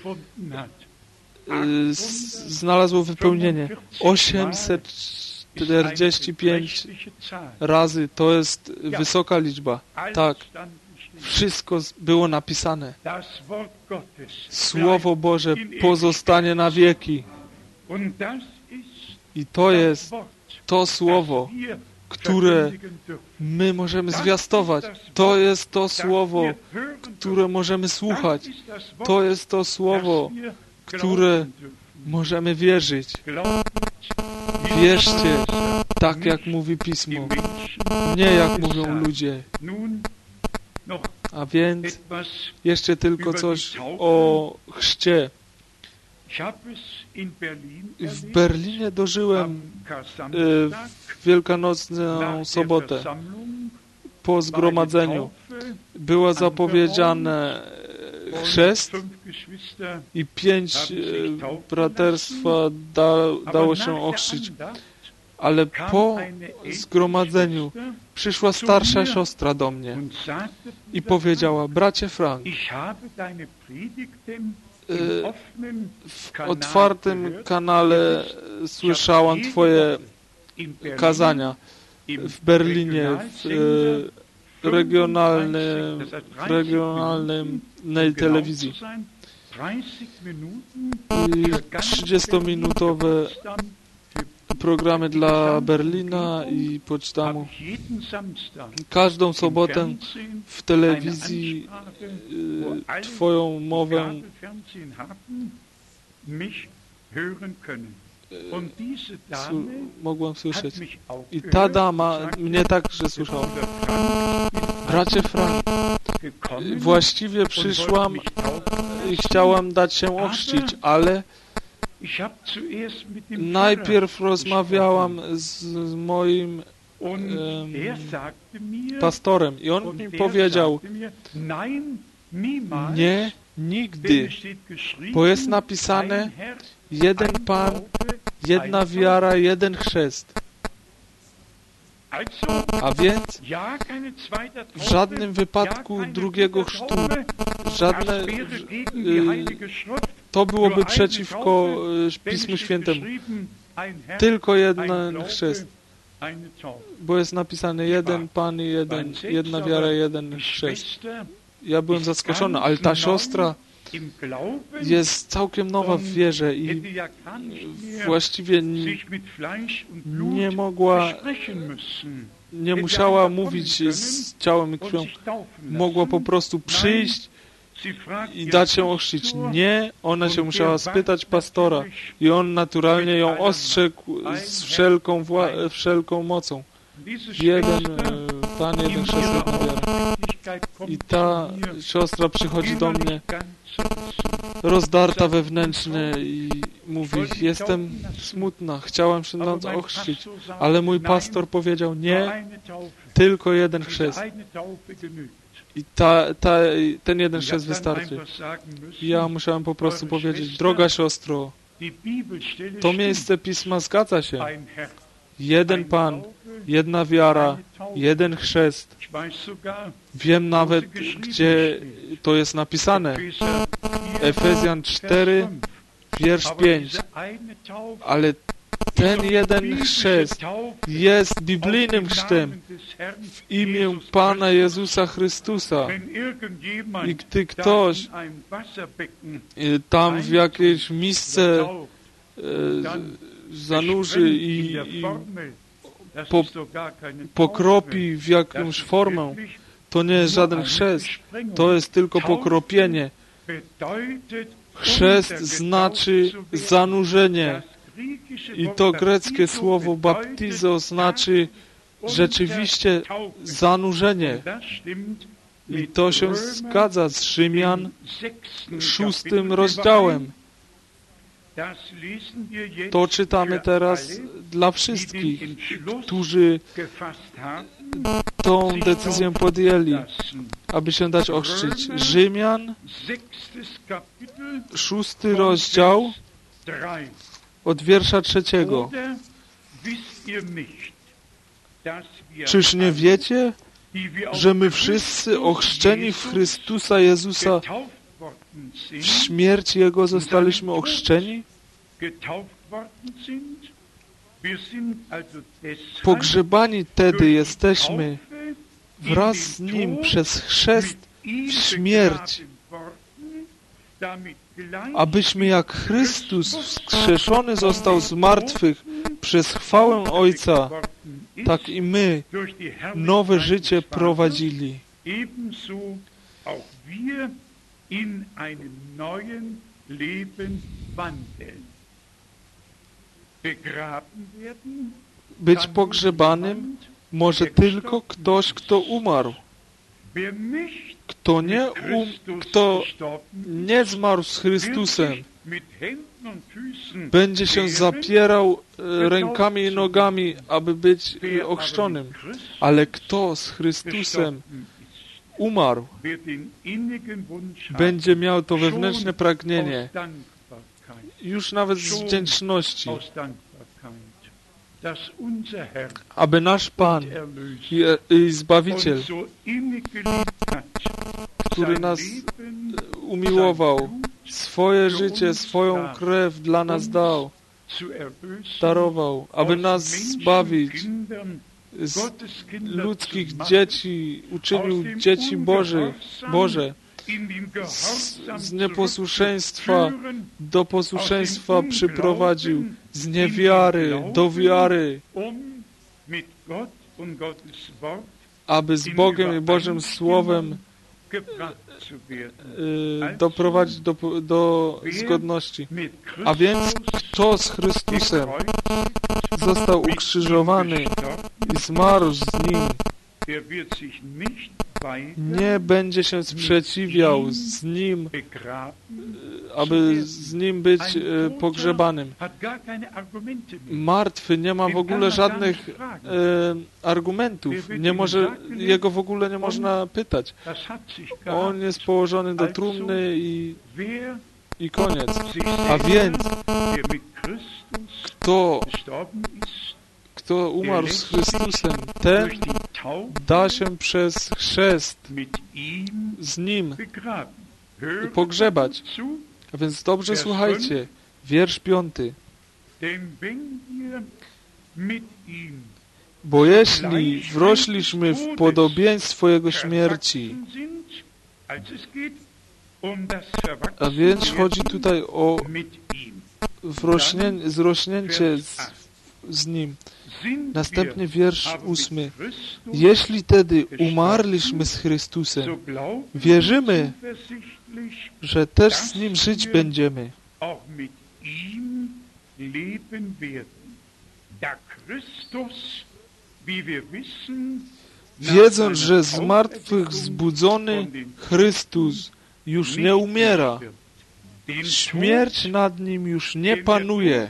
znalazło wypełnienie. osiemset czterdzieści pięć razy to jest wysoka liczba. Tak, wszystko było napisane. Słowo Boże pozostanie na wieki. I to jest to słowo, które my możemy zwiastować. To jest to słowo, które możemy słuchać. To jest to słowo, które możemy wierzyć. Wierzcie, tak jak mówi Pismo, nie jak mówią ludzie. A więc jeszcze tylko coś o chrzcie. W Berlinie dożyłem w Wielkanocną sobotę po zgromadzeniu. Było zapowiedziane chrzest i pięć braterstwa da, dało się ochrzcić. Ale po zgromadzeniu przyszła starsza siostra do mnie i powiedziała: bracie Frank, w otwartym kanale słyszałam Twoje kazania w Berlinie, w regionalnym, w regionalnej telewizji. I trzydziestominutowe programy dla Berlina i Potsdamu. Każdą sobotę w telewizji y, Twoją mowę Su, mogłem słyszeć. I ta dama mnie także słyszała. Bracie Frank, właściwie przyszłam i chciałam dać się ochrzcić, ale najpierw rozmawiałam z, z moim um, pastorem i on mi powiedział, nie, nigdy, bo jest napisane jeden Pan, jedna wiara, jeden chrzest. A więc w żadnym wypadku drugiego chrztu, żadne, y, to byłoby przeciwko y, Pismu Świętemu. Tylko jeden chrzest, bo jest napisane jeden Pan, jeden, jedna wiara, jeden chrzest. Ja byłem zaskoczony, ale ta siostra jest całkiem nowa w wierze i właściwie nie, nie mogła, nie musiała mówić z ciałem i krwią. Mogła po prostu przyjść i dać się ochrzcić. Nie, ona się musiała spytać pastora i on naturalnie ją ostrzegł z wszelką, wła- wszelką mocą. Jeden Pan, jeden chrzest, jedna wiara. I ta siostra przychodzi do mnie rozdarta wewnętrznie i mówi, jestem smutna, chciałam się nas ochrzcić, ale mój pastor powiedział, nie, tylko jeden chrzest. I ta, ta, ten jeden chrzest wystarczy. I ja musiałem po prostu powiedzieć, droga siostro, to miejsce Pisma zgadza się. Jeden Pan, jedna wiara, jeden chrzest. Wiem nawet, gdzie to jest napisane. Efezjan cztery, wiersz pięć. Ale ten jeden chrzest jest biblijnym chrztem w imię Pana Jezusa Chrystusa. I gdy ktoś tam w jakieś miejsce zanurzy i, i po, pokropi w jakąś formę, to nie jest żaden chrzest, to jest tylko pokropienie. Chrzest znaczy zanurzenie i to greckie słowo baptizo znaczy rzeczywiście zanurzenie. I to się zgadza z Rzymian szóstym rozdziałem. To czytamy teraz dla wszystkich, którzy tą decyzję podjęli, aby się dać ochrzcić. Rzymian, szósty rozdział, od wiersza trzeciego. Czyż nie wiecie, że my wszyscy ochrzczeni w Chrystusa Jezusa w śmierć Jego zostaliśmy ochrzczeni? Pogrzebani tedy jesteśmy wraz z Nim przez chrzest w śmierć, abyśmy jak Chrystus wskrzeszony został z martwych przez chwałę Ojca, tak i my nowe życie prowadzili. Być pogrzebanym może tylko ktoś, kto umarł. Kto nie, um, kto nie zmarł z Chrystusem, będzie się zapierał rękami i nogami, aby być ochrzczonym. Ale kto z Chrystusem umarł, będzie miał to wewnętrzne pragnienie, już nawet z wdzięczności, aby nasz Pan i, i Zbawiciel, który nas umiłował, swoje życie, swoją krew dla nas dał, darował, aby nas zbawić z ludzkich dzieci, uczynił dzieci Boży, Boże, z, z nieposłuszeństwa do posłuszeństwa przyprowadził, z niewiary do wiary, aby z Bogiem i Bożym Słowem y, doprowadzić do, do zgodności. A więc kto z Chrystusem został ukrzyżowany i zmarł z Nim, nie będzie się sprzeciwiał z Nim, aby z Nim być e, pogrzebanym. Martwy nie ma w ogóle żadnych e, argumentów. Nie może, jego w ogóle nie można pytać. On jest położony do trumny i, i koniec. A więc kto Kto umarł z Chrystusem, ten da się przez chrzest z Nim pogrzebać. A więc dobrze słuchajcie. Wiersz piąty. Bo jeśli wrośliśmy w podobieństwo Jego śmierci, a więc chodzi tutaj o wrośnie, zrośnięcie z, z Nim. Następny wiersz ósmy. Jeśli tedy umarliśmy z Chrystusem, wierzymy, że też z Nim żyć będziemy. Wiedząc, że z martwych wzbudzony Chrystus już nie umiera, śmierć nad Nim już nie panuje.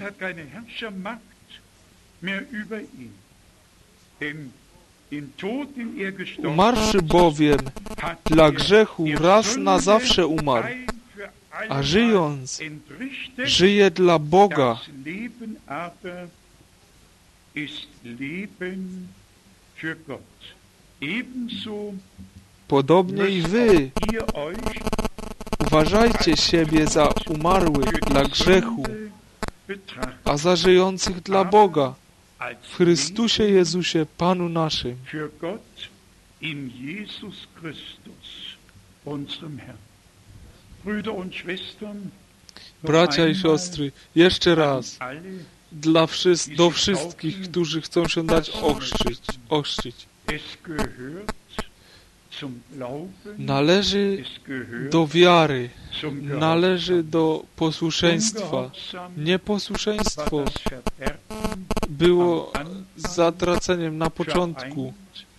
Umarłszy bowiem dla grzechu raz na zawsze umarł, a żyjąc, żyje dla Boga. Podobnie i wy uważajcie siebie za umarłych dla grzechu, a za żyjących dla Boga, w Chrystusie Jezusie, Panu naszym. Bracia i siostry, jeszcze raz, dla wszys do wszystkich, którzy chcą się dać ochrzcić, ochrzcić. Należy do wiary, należy do posłuszeństwa. Nieposłuszeństwo było zatraceniem na początku.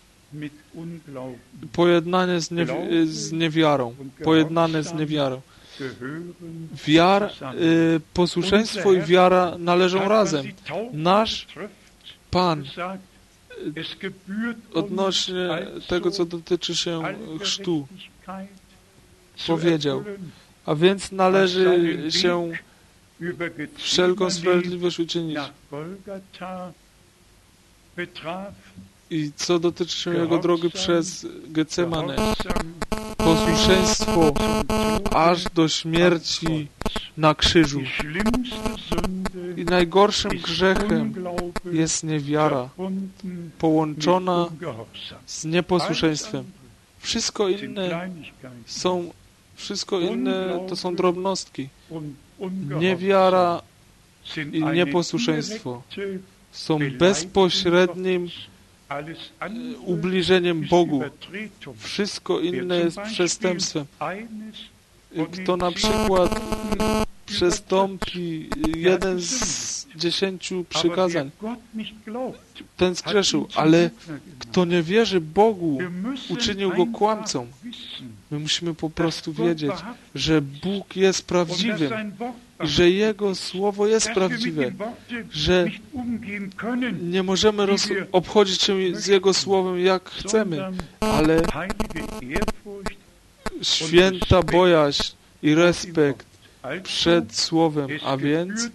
Pojednanie z, niewi z niewiarą. Pojednane z niewiarą. Wiar, y, posłuszeństwo i wiara należą razem. Nasz Pan odnośnie tego, co dotyczy się chrztu, powiedział, a więc należy się wszelką sprawiedliwość uczynić. I co dotyczy się Jego drogi przez Getsemane, posłuszeństwo aż do śmierci na krzyżu. I najgorszym grzechem jest niewiara, połączona z nieposłuszeństwem. Wszystko inne są, wszystko inne to są drobnostki. Niewiara i nieposłuszeństwo są bezpośrednim ubliżeniem Bogu. Wszystko inne jest przestępstwem. Kto na przykład przestąpi jeden z dziesięciu przykazań, ten zgrzeszył, ale kto nie wierzy Bogu, uczynił go kłamcą. My musimy po prostu wiedzieć, że Bóg jest prawdziwym i że Jego Słowo jest prawdziwe, że nie możemy roz- obchodzić się z Jego Słowem jak chcemy, ale święta bojaźń i respekt przed Słowem, a więc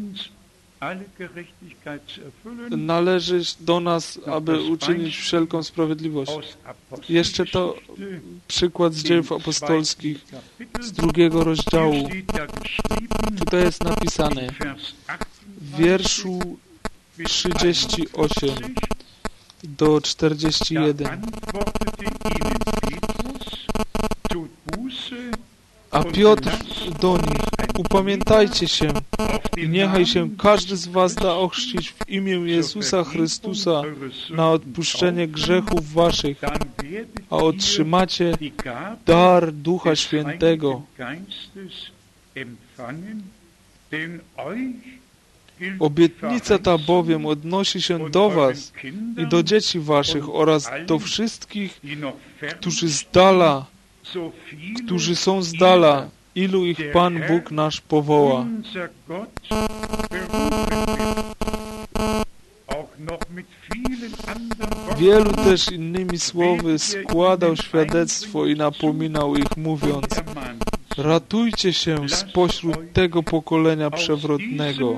należy do nas, aby uczynić wszelką sprawiedliwość. Jeszcze to przykład z Dziejów Apostolskich z drugiego rozdziału. Tutaj jest napisane w wierszu trzydziestym ósmym do czterdziestego pierwszego. A Piotr do nich: upamiętajcie się i niechaj się każdy z was da ochrzcić w imię Jezusa Chrystusa na odpuszczenie grzechów waszych, a otrzymacie dar Ducha Świętego. Obietnica ta bowiem odnosi się do was i do dzieci waszych oraz do wszystkich, którzy z dala, którzy są z dala, ilu ich Pan Bóg nasz powoła. Wielu też innymi słowy składał świadectwo i napominał ich, mówiąc: ratujcie się spośród tego pokolenia przewrotnego.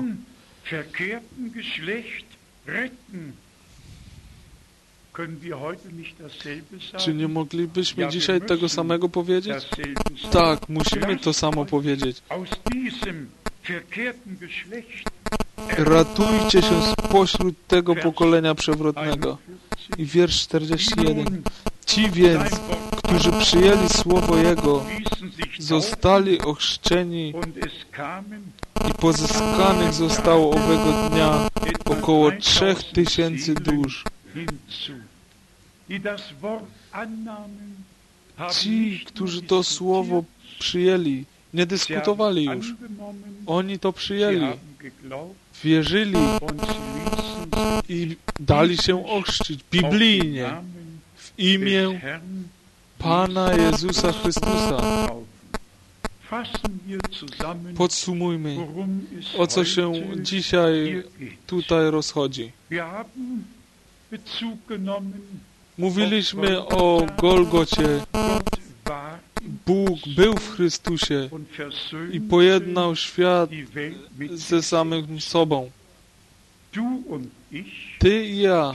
Czy nie moglibyśmy dzisiaj tego samego powiedzieć? Tak, musimy to samo powiedzieć. Ratujcie się spośród tego pokolenia przewrotnego. I wiersz czterdziesty jeden. Ci więc, którzy przyjęli słowo Jego, zostali ochrzczeni i pozyskanych zostało owego dnia około trzech tysięcy dusz. Ci, którzy to słowo przyjęli, nie dyskutowali już. Oni to przyjęli, wierzyli i dali się ochrzcić biblijnie w imię Pana Jezusa Chrystusa. Podsumujmy, o co się dzisiaj tutaj rozchodzi. Mówiliśmy o Golgocie. Bóg był w Chrystusie i pojednał świat ze samym sobą. Ty i ja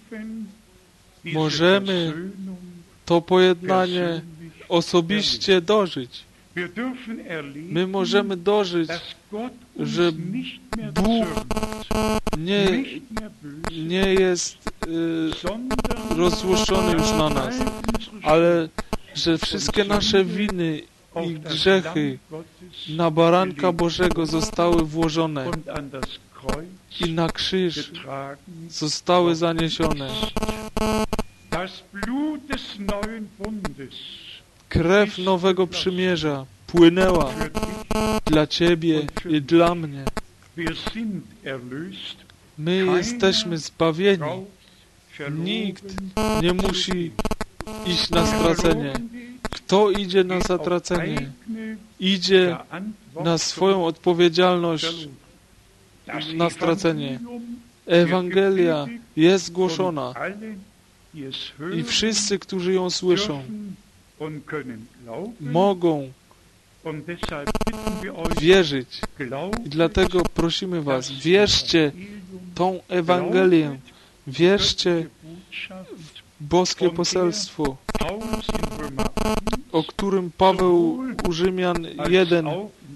możemy to pojednanie osobiście dożyć. My możemy dożyć, że Bóg nie, nie jest y, rozłożony już na nas, ale że wszystkie nasze winy i grzechy na baranka Bożego zostały włożone i na krzyż zostały zaniesione. Krew nowego przymierza płynęła dla Ciebie i dla mnie. My jesteśmy zbawieni. Nikt nie musi iść na stracenie. Kto idzie na zatracenie? Idzie na swoją odpowiedzialność na stracenie. Ewangelia jest głoszona i wszyscy, którzy ją słyszą, mogą wierzyć. I dlatego prosimy was, wierzcie tą Ewangelię, wierzcie w boskie poselstwo, o którym Paweł u Rzymian jeden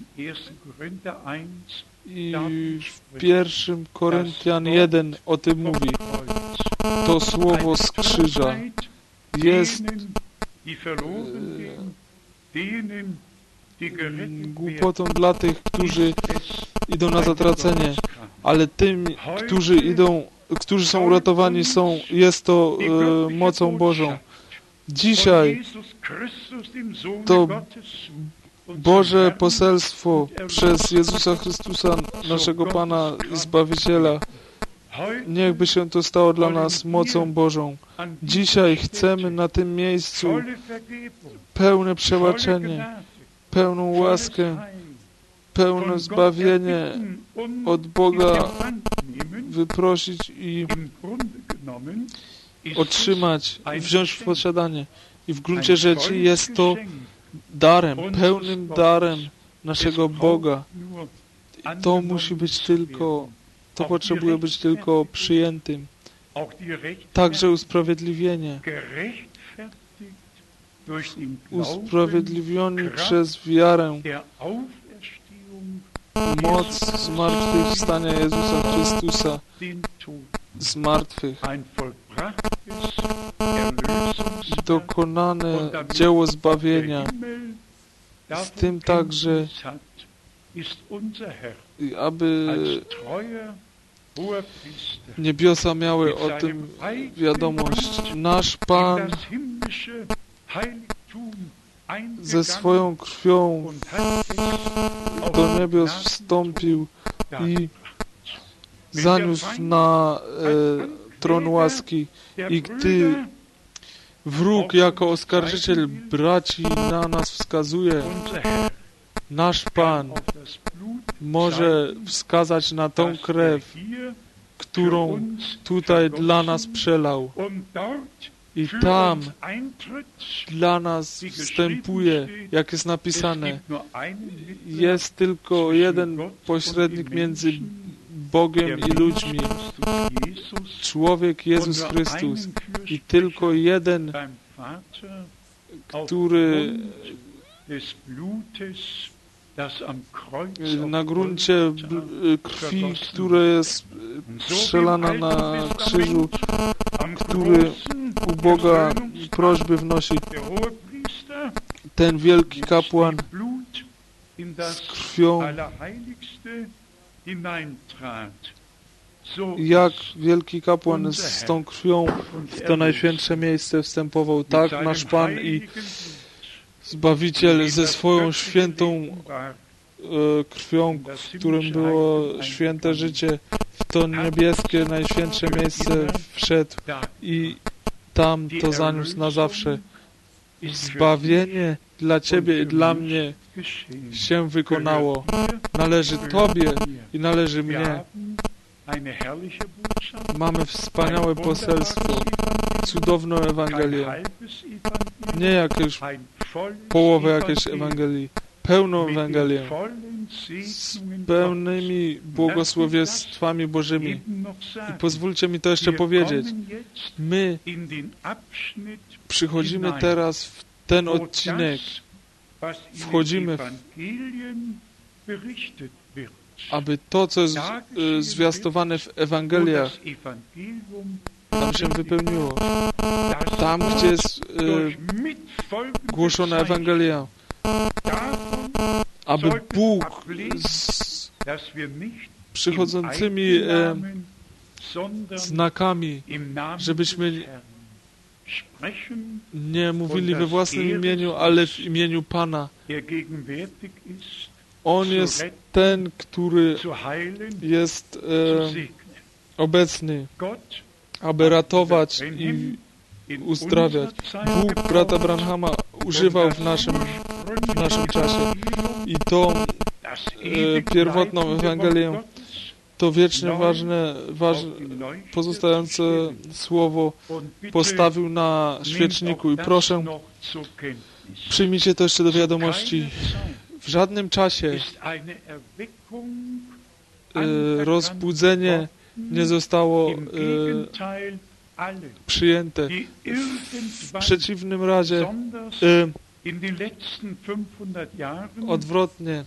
i w pierwszym Koryntian jeden o tym mówi. To słowo z krzyża jest głupotą dla tych, którzy idą na zatracenie, ale tym, którzy idą, którzy są uratowani, są, jest to e, mocą Bożą. Dzisiaj to Boże poselstwo przez Jezusa Chrystusa, naszego Pana i Zbawiciela, niechby się to stało dla nas mocą Bożą. Dzisiaj chcemy na tym miejscu pełne przebaczenie, pełną łaskę, pełne zbawienie od Boga wyprosić i otrzymać, i wziąć w posiadanie. I w gruncie rzeczy jest to darem, pełnym darem naszego Boga. I to musi być tylko, to potrzebuje być tylko przyjętym. Także usprawiedliwienie. Usprawiedliwiony przez wiarę, moc zmartwychwstania Jezusa Chrystusa z martwych, dokonane dzieło zbawienia z tym także, aby niebiosa miały o tym wiadomość. Nasz Pan ze swoją krwią do niebios wstąpił i zaniósł na e, tron łaski. I gdy wróg jako oskarżyciel braci na nas wskazuje, nasz Pan może wskazać na tą krew, którą tutaj dla nas przelał. I tam dla nas wstępuje, jak jest napisane, jest tylko jeden pośrednik między Bogiem i ludźmi, człowiek Jezus Chrystus. I tylko jeden, który na gruncie krwi, która jest strzelana na krzyżu, który u Boga prośby wnosi. Ten wielki kapłan z krwią, jak wielki kapłan z tą krwią w to najświętsze miejsce wstępował, tak nasz Pan i Zbawiciel ze swoją świętą e, krwią, w którym było święte życie, w to niebieskie najświętsze miejsce wszedł i tam to zaniósł na zawsze. Zbawienie dla Ciebie i dla mnie się wykonało. Należy Tobie i należy mnie. Mamy wspaniałe poselstwo, cudowną Ewangelię. Nie jakieś połowę jakiejś Ewangelii, pełną Ewangelię z pełnymi błogosławieństwami Bożymi. I pozwólcie mi to jeszcze powiedzieć. My przychodzimy teraz w ten odcinek, wchodzimy w aby to, co jest y, zwiastowane w Ewangeliach, tam się wypełniło. Tam, gdzie jest y, głoszona Ewangelia, aby Bóg z przychodzącymi e, znakami, żebyśmy nie mówili we własnym imieniu, ale w imieniu Pana. On jest ten, który jest e, obecny, aby ratować i uzdrawiać. Bóg brata Branhama używał w naszym, w naszym czasie. I to e, pierwotną Ewangelię, to wiecznie ważne, ważne, pozostające słowo postawił na świeczniku. I proszę, przyjmijcie to jeszcze do wiadomości. W żadnym czasie e, rozbudzenie nie zostało e, przyjęte. W przeciwnym razie e, odwrotnie.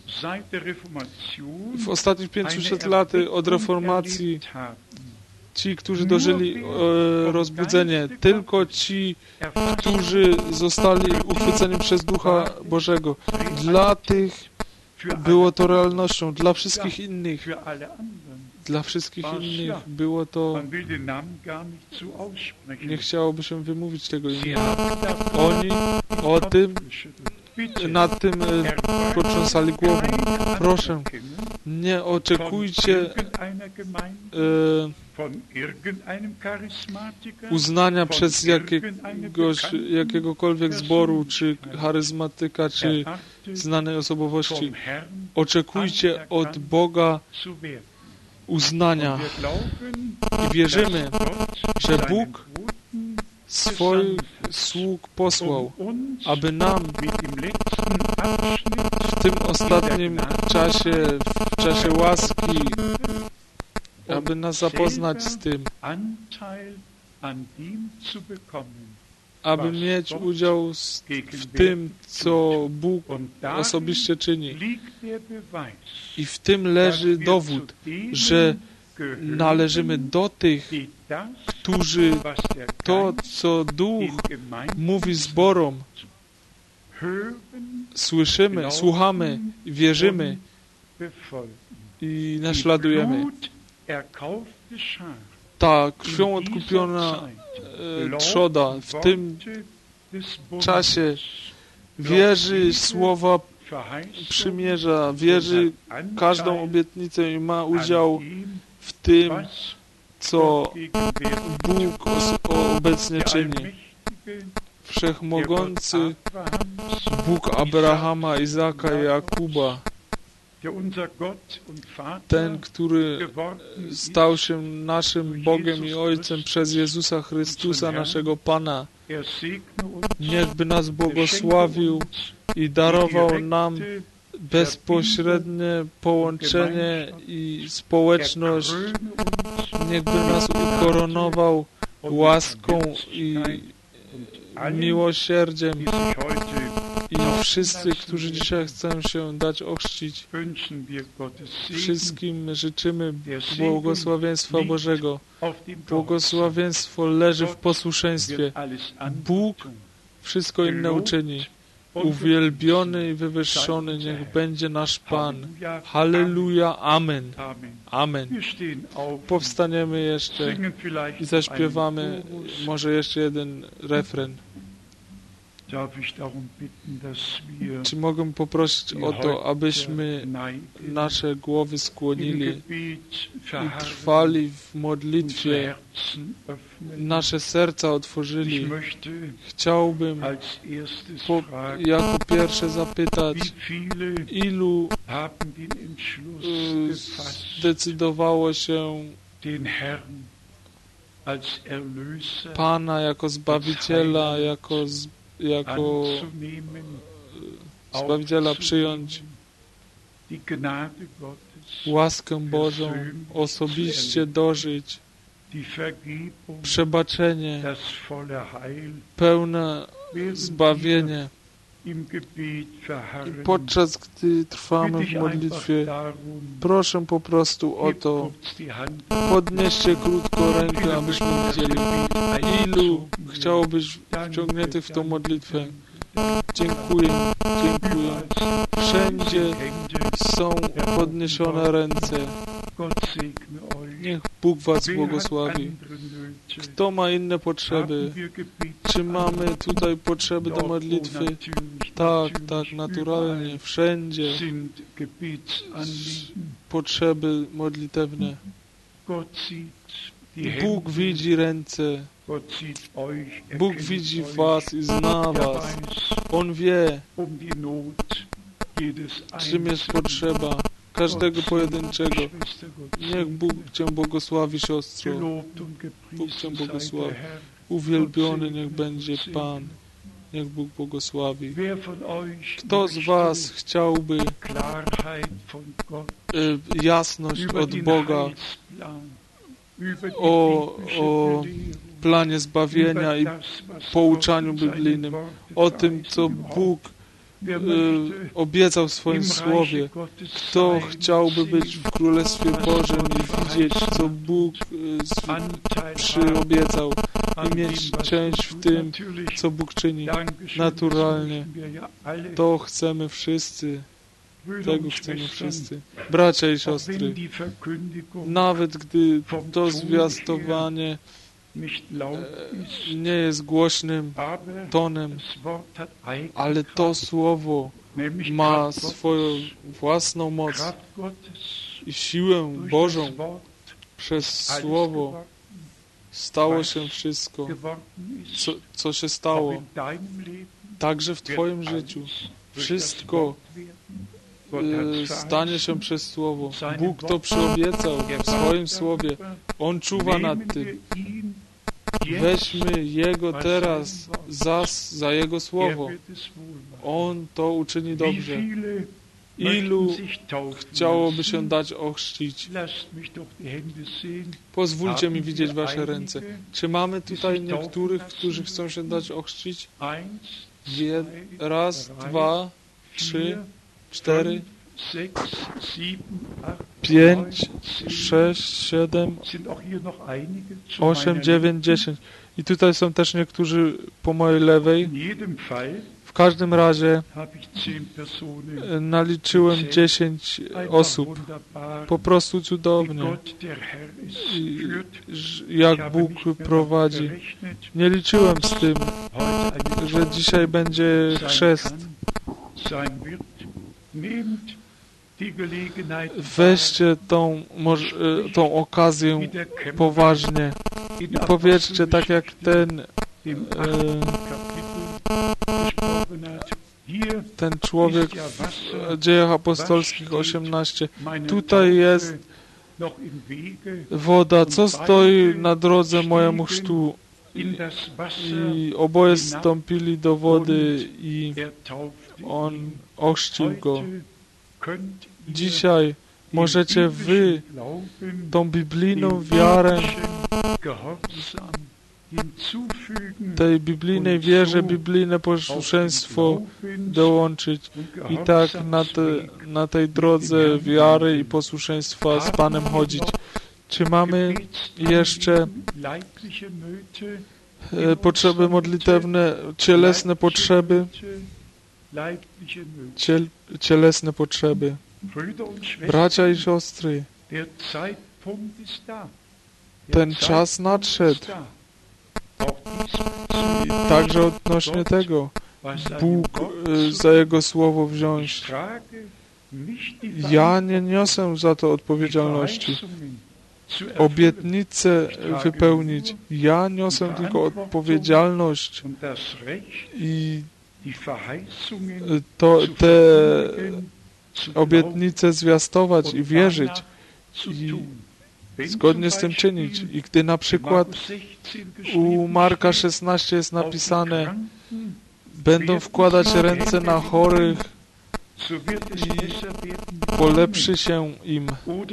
W ostatnich pięciuset latach od reformacji ci, którzy dożyli e, rozbudzenie, tylko ci, którzy zostali uchwyceni przez Ducha Bożego. Dla tych było to realnością, dla wszystkich innych, dla wszystkich innych było to, nie chciałoby się wymówić tego imienia. Oni o tym, nad tym e, potrząsali głową. Proszę, nie oczekujcie e, uznania przez jakiegoś, jakiegokolwiek zboru, czy charyzmatyka, czy znanej osobowości. Oczekujcie od Boga uznania. I wierzymy, że Bóg swoich sług posłał, aby nam w tym ostatnim czasie, w czasie łaski, aby nas zapoznać z tym, aby mieć udział w tym, co Bóg osobiście czyni. I w tym leży dowód, że należymy do tych, którzy to, co Duch mówi zborom, słyszymy, słuchamy, wierzymy i naśladujemy. Ta krwią odkupiona e, trzoda w tym czasie wierzy słowa przymierza, wierzy każdą obietnicę i ma udział w tym, co Bóg obecnie czyni. Wszechmogący Bóg Abrahama, Izaka i Jakuba, ten, który stał się naszym Bogiem i Ojcem przez Jezusa Chrystusa, naszego Pana, niechby nas błogosławił i darował nam bezpośrednie połączenie i społeczność. Niechby nas ukoronował łaską i miłosierdziem. I wszyscy, którzy dzisiaj chcą się dać ochrzcić, wszystkim życzymy błogosławieństwa Bożego. Błogosławieństwo leży w posłuszeństwie. Bóg wszystko inne uczyni. Uwielbiony i wywyższony niech będzie nasz Pan. Halleluja, amen. Amen. Powstaniemy jeszcze i zaśpiewamy może jeszcze jeden refren. Czy mogę poprosić o to, abyśmy nasze głowy skłonili i trwali w modlitwie, nasze serca otworzyli? Chciałbym po, jako pierwsze zapytać, ilu zdecydowało się Pana jako Zbawiciela, jako Zbawiciela, jako Zbawiciela przyjąć łaskę Bożą, osobiście dożyć przebaczenie, pełne zbawienie. I podczas gdy trwamy w modlitwie, proszę po prostu o to, podnieście krótko rękę, abyśmy widzieli, ilu chciało być wciągniętych w tą modlitwę. Dziękuję, dziękuję. Wszędzie są podniesione ręce. Niech Bóg was błogosławi. Kto ma inne potrzeby? Czy mamy tutaj potrzeby do modlitwy? Tak, tak, naturalnie. Wszędzie potrzeby modlitewne. Bóg widzi ręce. Bóg widzi was i zna was. On wie, czym jest potrzeba każdego pojedynczego. Niech Bóg Cię błogosławi, siostro. Bóg Cię błogosławi. Uwielbiony niech będzie Pan. Niech Bóg błogosławi. Kto z was chciałby y, jasność od Boga o, o planie zbawienia i pouczaniu biblijnym, o tym, co Bóg y, obiecał w swoim Słowie. Kto chciałby być w Królestwie Bożym i widzieć, co Bóg y, przyobiecał i mieć część w tym, co Bóg czyni naturalnie. To chcemy wszyscy. Tego chcemy wszyscy. Bracia i siostry, nawet gdy to zwiastowanie nie jest głośnym tonem, ale to Słowo ma swoją własną moc i siłę Bożą. Przez Słowo stało się wszystko, co, co się stało. Także w Twoim życiu wszystko stanie się przez Słowo. Bóg to przyobiecał w swoim Słowie. On czuwa nad tym. Weźmy Jego teraz za, za Jego Słowo. On to uczyni dobrze. Ilu chciałoby się dać ochrzcić? Pozwólcie mi widzieć wasze ręce. Czy mamy tutaj niektórych, którzy chcą się dać ochrzcić? Raz, dwa, trzy, cztery, pięć, sześć, siedem, osiem, dziewięć, dziesięć. I tutaj są też niektórzy po mojej lewej. W W każdym razie naliczyłem dziesięć osób. Po prostu cudownie. I, jak Bóg prowadzi. Nie liczyłem z tym, że dzisiaj będzie chrzest. Weźcie tą, tą okazję poważnie i powiedzcie tak jak ten e, ten człowiek w Dziejach Apostolskich osiemnaście. Tutaj jest woda, co stoi na drodze mojemu chrztu. I, I oboje wstąpili do wody i on ochrzcił go. Dzisiaj możecie wy tą biblijną wiarę, tej biblijnej wierze, biblijne posłuszeństwo dołączyć i tak na, te, na tej drodze wiary i posłuszeństwa z Panem chodzić. Czy mamy jeszcze e, potrzeby modlitewne, cielesne potrzeby? Ciel, cielesne potrzeby. Bracia i siostry, ten czas nadszedł. I także odnośnie tego Bóg za Jego słowo wziąć. Ja nie niosę za to odpowiedzialności. Obietnicę wypełnić. Ja niosę tylko odpowiedzialność i to, te obietnice zwiastować i wierzyć i zgodnie z tym czynić. I gdy na przykład u Marka szesnaście jest napisane, będą wkładać ręce na chorych i polepszy się im.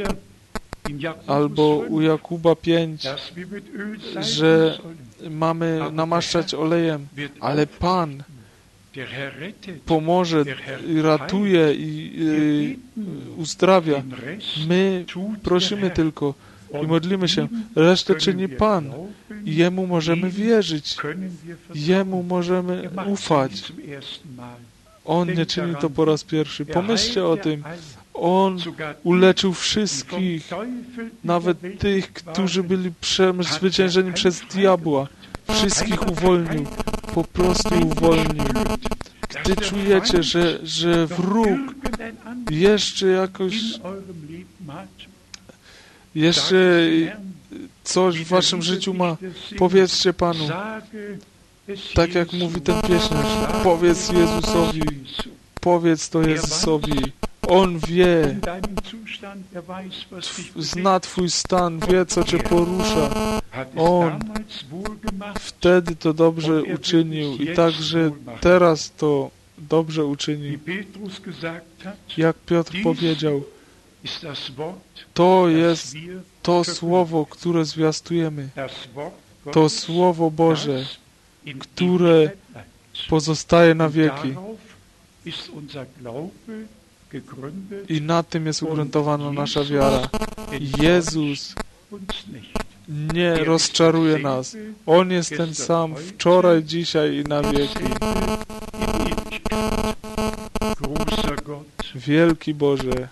Albo u Jakuba pięć, że mamy namaszczać olejem, ale Pan pomoże, ratuje i, i uzdrawia. My prosimy tylko i modlimy się. Resztę czyni Pan. Jemu możemy wierzyć. Jemu możemy ufać. On nie czyni to po raz pierwszy. Pomyślcie o tym. On uleczył wszystkich, nawet tych, którzy byli przezwyciężeni przez diabła. Wszystkich uwolnił. Po prostu uwolnił. Gdy czujecie, że, że wróg jeszcze jakoś jeszcze coś w waszym życiu ma, powiedzcie Panu, tak jak mówi ten pieśniarz, powiedz Jezusowi, powiedz to Jezusowi. On wie, zna Twój stan, wie, co Cię porusza. On wtedy to dobrze uczynił i także teraz to dobrze uczyni. Jak Piotr powiedział, to jest to Słowo, które zwiastujemy. To Słowo Boże, które pozostaje na wieki. I na tym jest ugruntowana nasza wiara. Jezus nie rozczaruje nas. On jest ten sam wczoraj, dzisiaj i na wieki. Wielki Boże,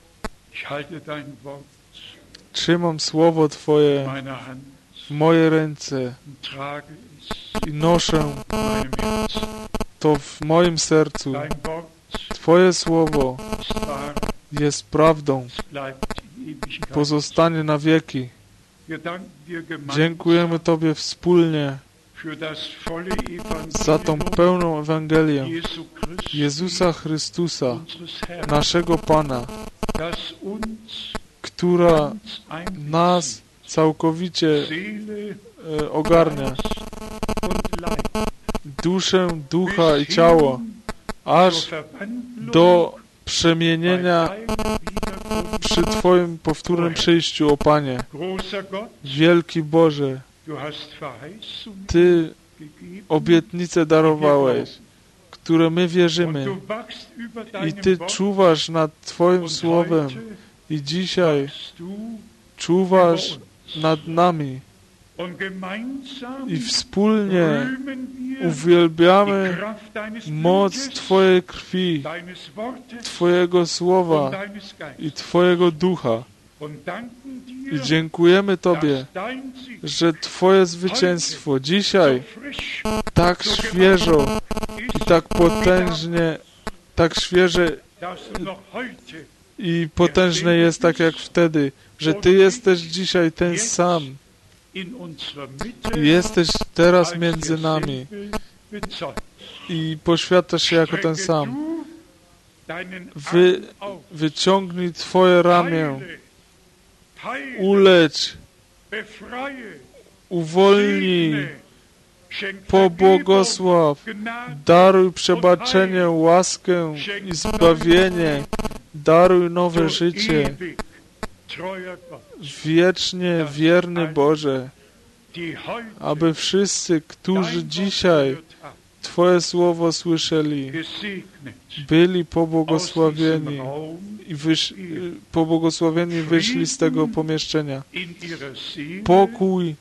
trzymam Słowo Twoje w moje ręce i noszę to w moim sercu. Twoje Słowo jest prawdą. Pozostanie na wieki. Dziękujemy Tobie wspólnie za tą pełną Ewangelię Jezusa Chrystusa, naszego Pana, która nas całkowicie e, ogarnia. Duszę, ducha i ciało, aż do przemienienia przy Twoim powtórnym przyjściu, o Panie. Wielki Boże, Ty obietnice darowałeś, które my wierzymy i Ty czuwasz nad Twoim Słowem i dzisiaj czuwasz nad nami i wspólnie uwielbiamy moc Twojej krwi, Twojego słowa i Twojego ducha. I dziękujemy Tobie, że Twoje zwycięstwo dzisiaj tak świeżo i tak potężnie, tak świeże i potężne jest tak jak wtedy, że Ty jesteś dzisiaj ten sam. I jesteś teraz między nami i poświadczasz się jako ten sam. Wy, wyciągnij Twoje ramię, ulecz, uwolnij, pobłogosław, daruj przebaczenie, łaskę i zbawienie, daruj nowe życie. Wiecznie wierny Boże, aby wszyscy, którzy dzisiaj Twoje słowo słyszeli, byli pobłogosławieni i wysz, pobłogosławieni wyszli z tego pomieszczenia. Pokój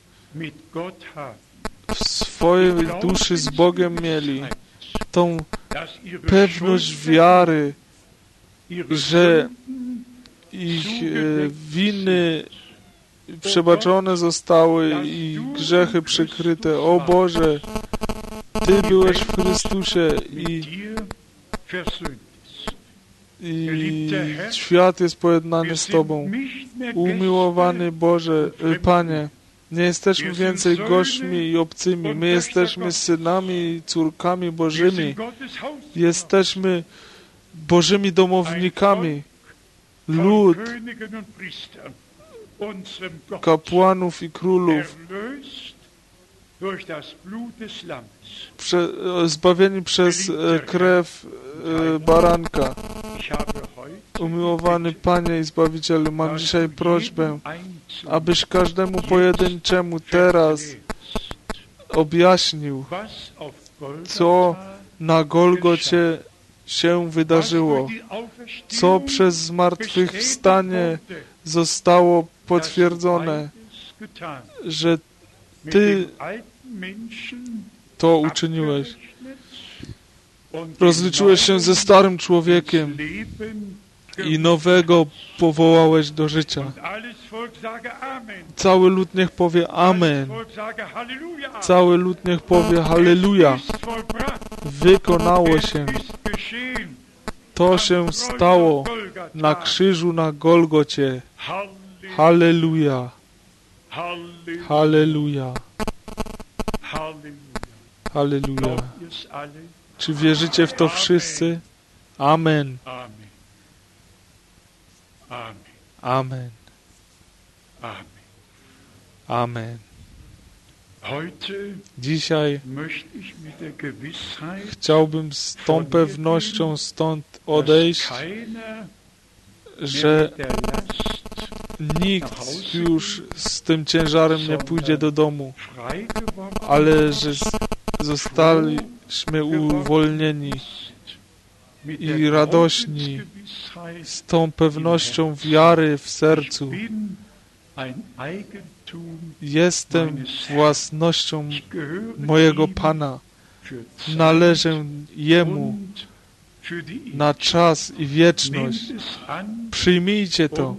w swojej duszy z Bogiem mieli, tą pewność wiary, że ich winy przebaczone zostały i grzechy przykryte. O Boże, Ty byłeś w Chrystusie i, i świat jest pojednany z Tobą. Umiłowany Boże, Panie, nie jesteśmy więcej gośćmi i obcymi. My jesteśmy synami i córkami Bożymi. Jesteśmy Bożymi domownikami. Lud kapłanów i królów, prze, zbawieni przez krew e, baranka. Umiłowany Panie i Zbawicielu, mam dzisiaj prośbę, abyś każdemu pojedynczemu teraz objaśnił, co na Golgocie się wydarzyło, co przez zmartwychwstanie zostało potwierdzone, że Ty to uczyniłeś. Rozliczyłeś się ze starym człowiekiem i nowego powołałeś do życia. Cały lud niech powie Amen. Cały lud niech powie Halleluja. Wykonało się. To się stało na krzyżu na Golgocie. Halleluja. Halleluja. Halleluja. Czy wierzycie w to wszyscy? Amen. Amen. Amen. Dzisiaj chciałbym z tą pewnością stąd odejść, że nikt już z tym ciężarem nie pójdzie do domu, ale że zostaliśmy uwolnieni i radośni z tą pewnością wiary w sercu. Jestem własnością mojego Pana. Należę Jemu na czas i wieczność. Przyjmijcie to.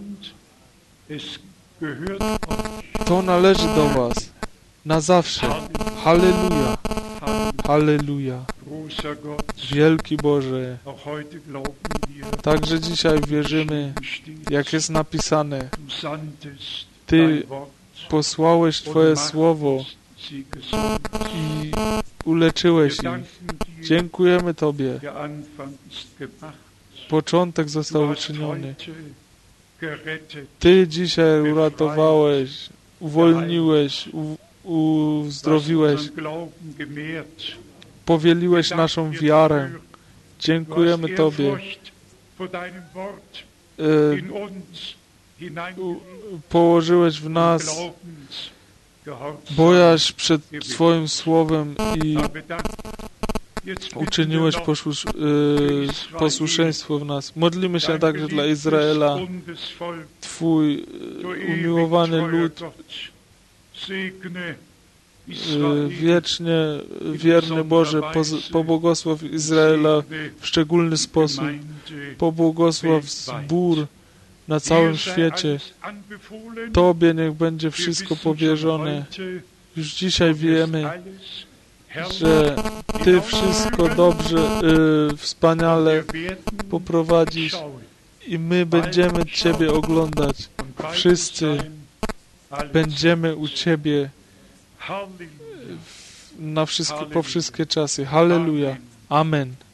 To należy do was. Na zawsze. Halleluja. Halleluja. Wielki Boże. Także dzisiaj wierzymy, jak jest napisane, Ty posłałeś Twoje słowo i uleczyłeś ich. Dziękujemy Tobie. Początek został uczyniony. Ty dzisiaj uratowałeś, uwolniłeś, u, uzdrowiłeś, powieliłeś naszą wiarę. Dziękujemy Tobie. E, u, położyłeś w nas bojaźń przed Twoim słowem i uczyniłeś posłusz, y, posłuszeństwo w nas. Modlimy się także dla Izraela, Twój umiłowany lud, Wiecznie wierny Boże, pobłogosław Izraela w szczególny sposób. Pobłogosław zbór na całym świecie. Tobie niech będzie wszystko powierzone. Już dzisiaj wiemy, że Ty wszystko dobrze, y, wspaniale poprowadzisz i my będziemy Ciebie oglądać. Wszyscy będziemy u Ciebie na wszystkie, po wszystkie czasy. Halleluja. Amen.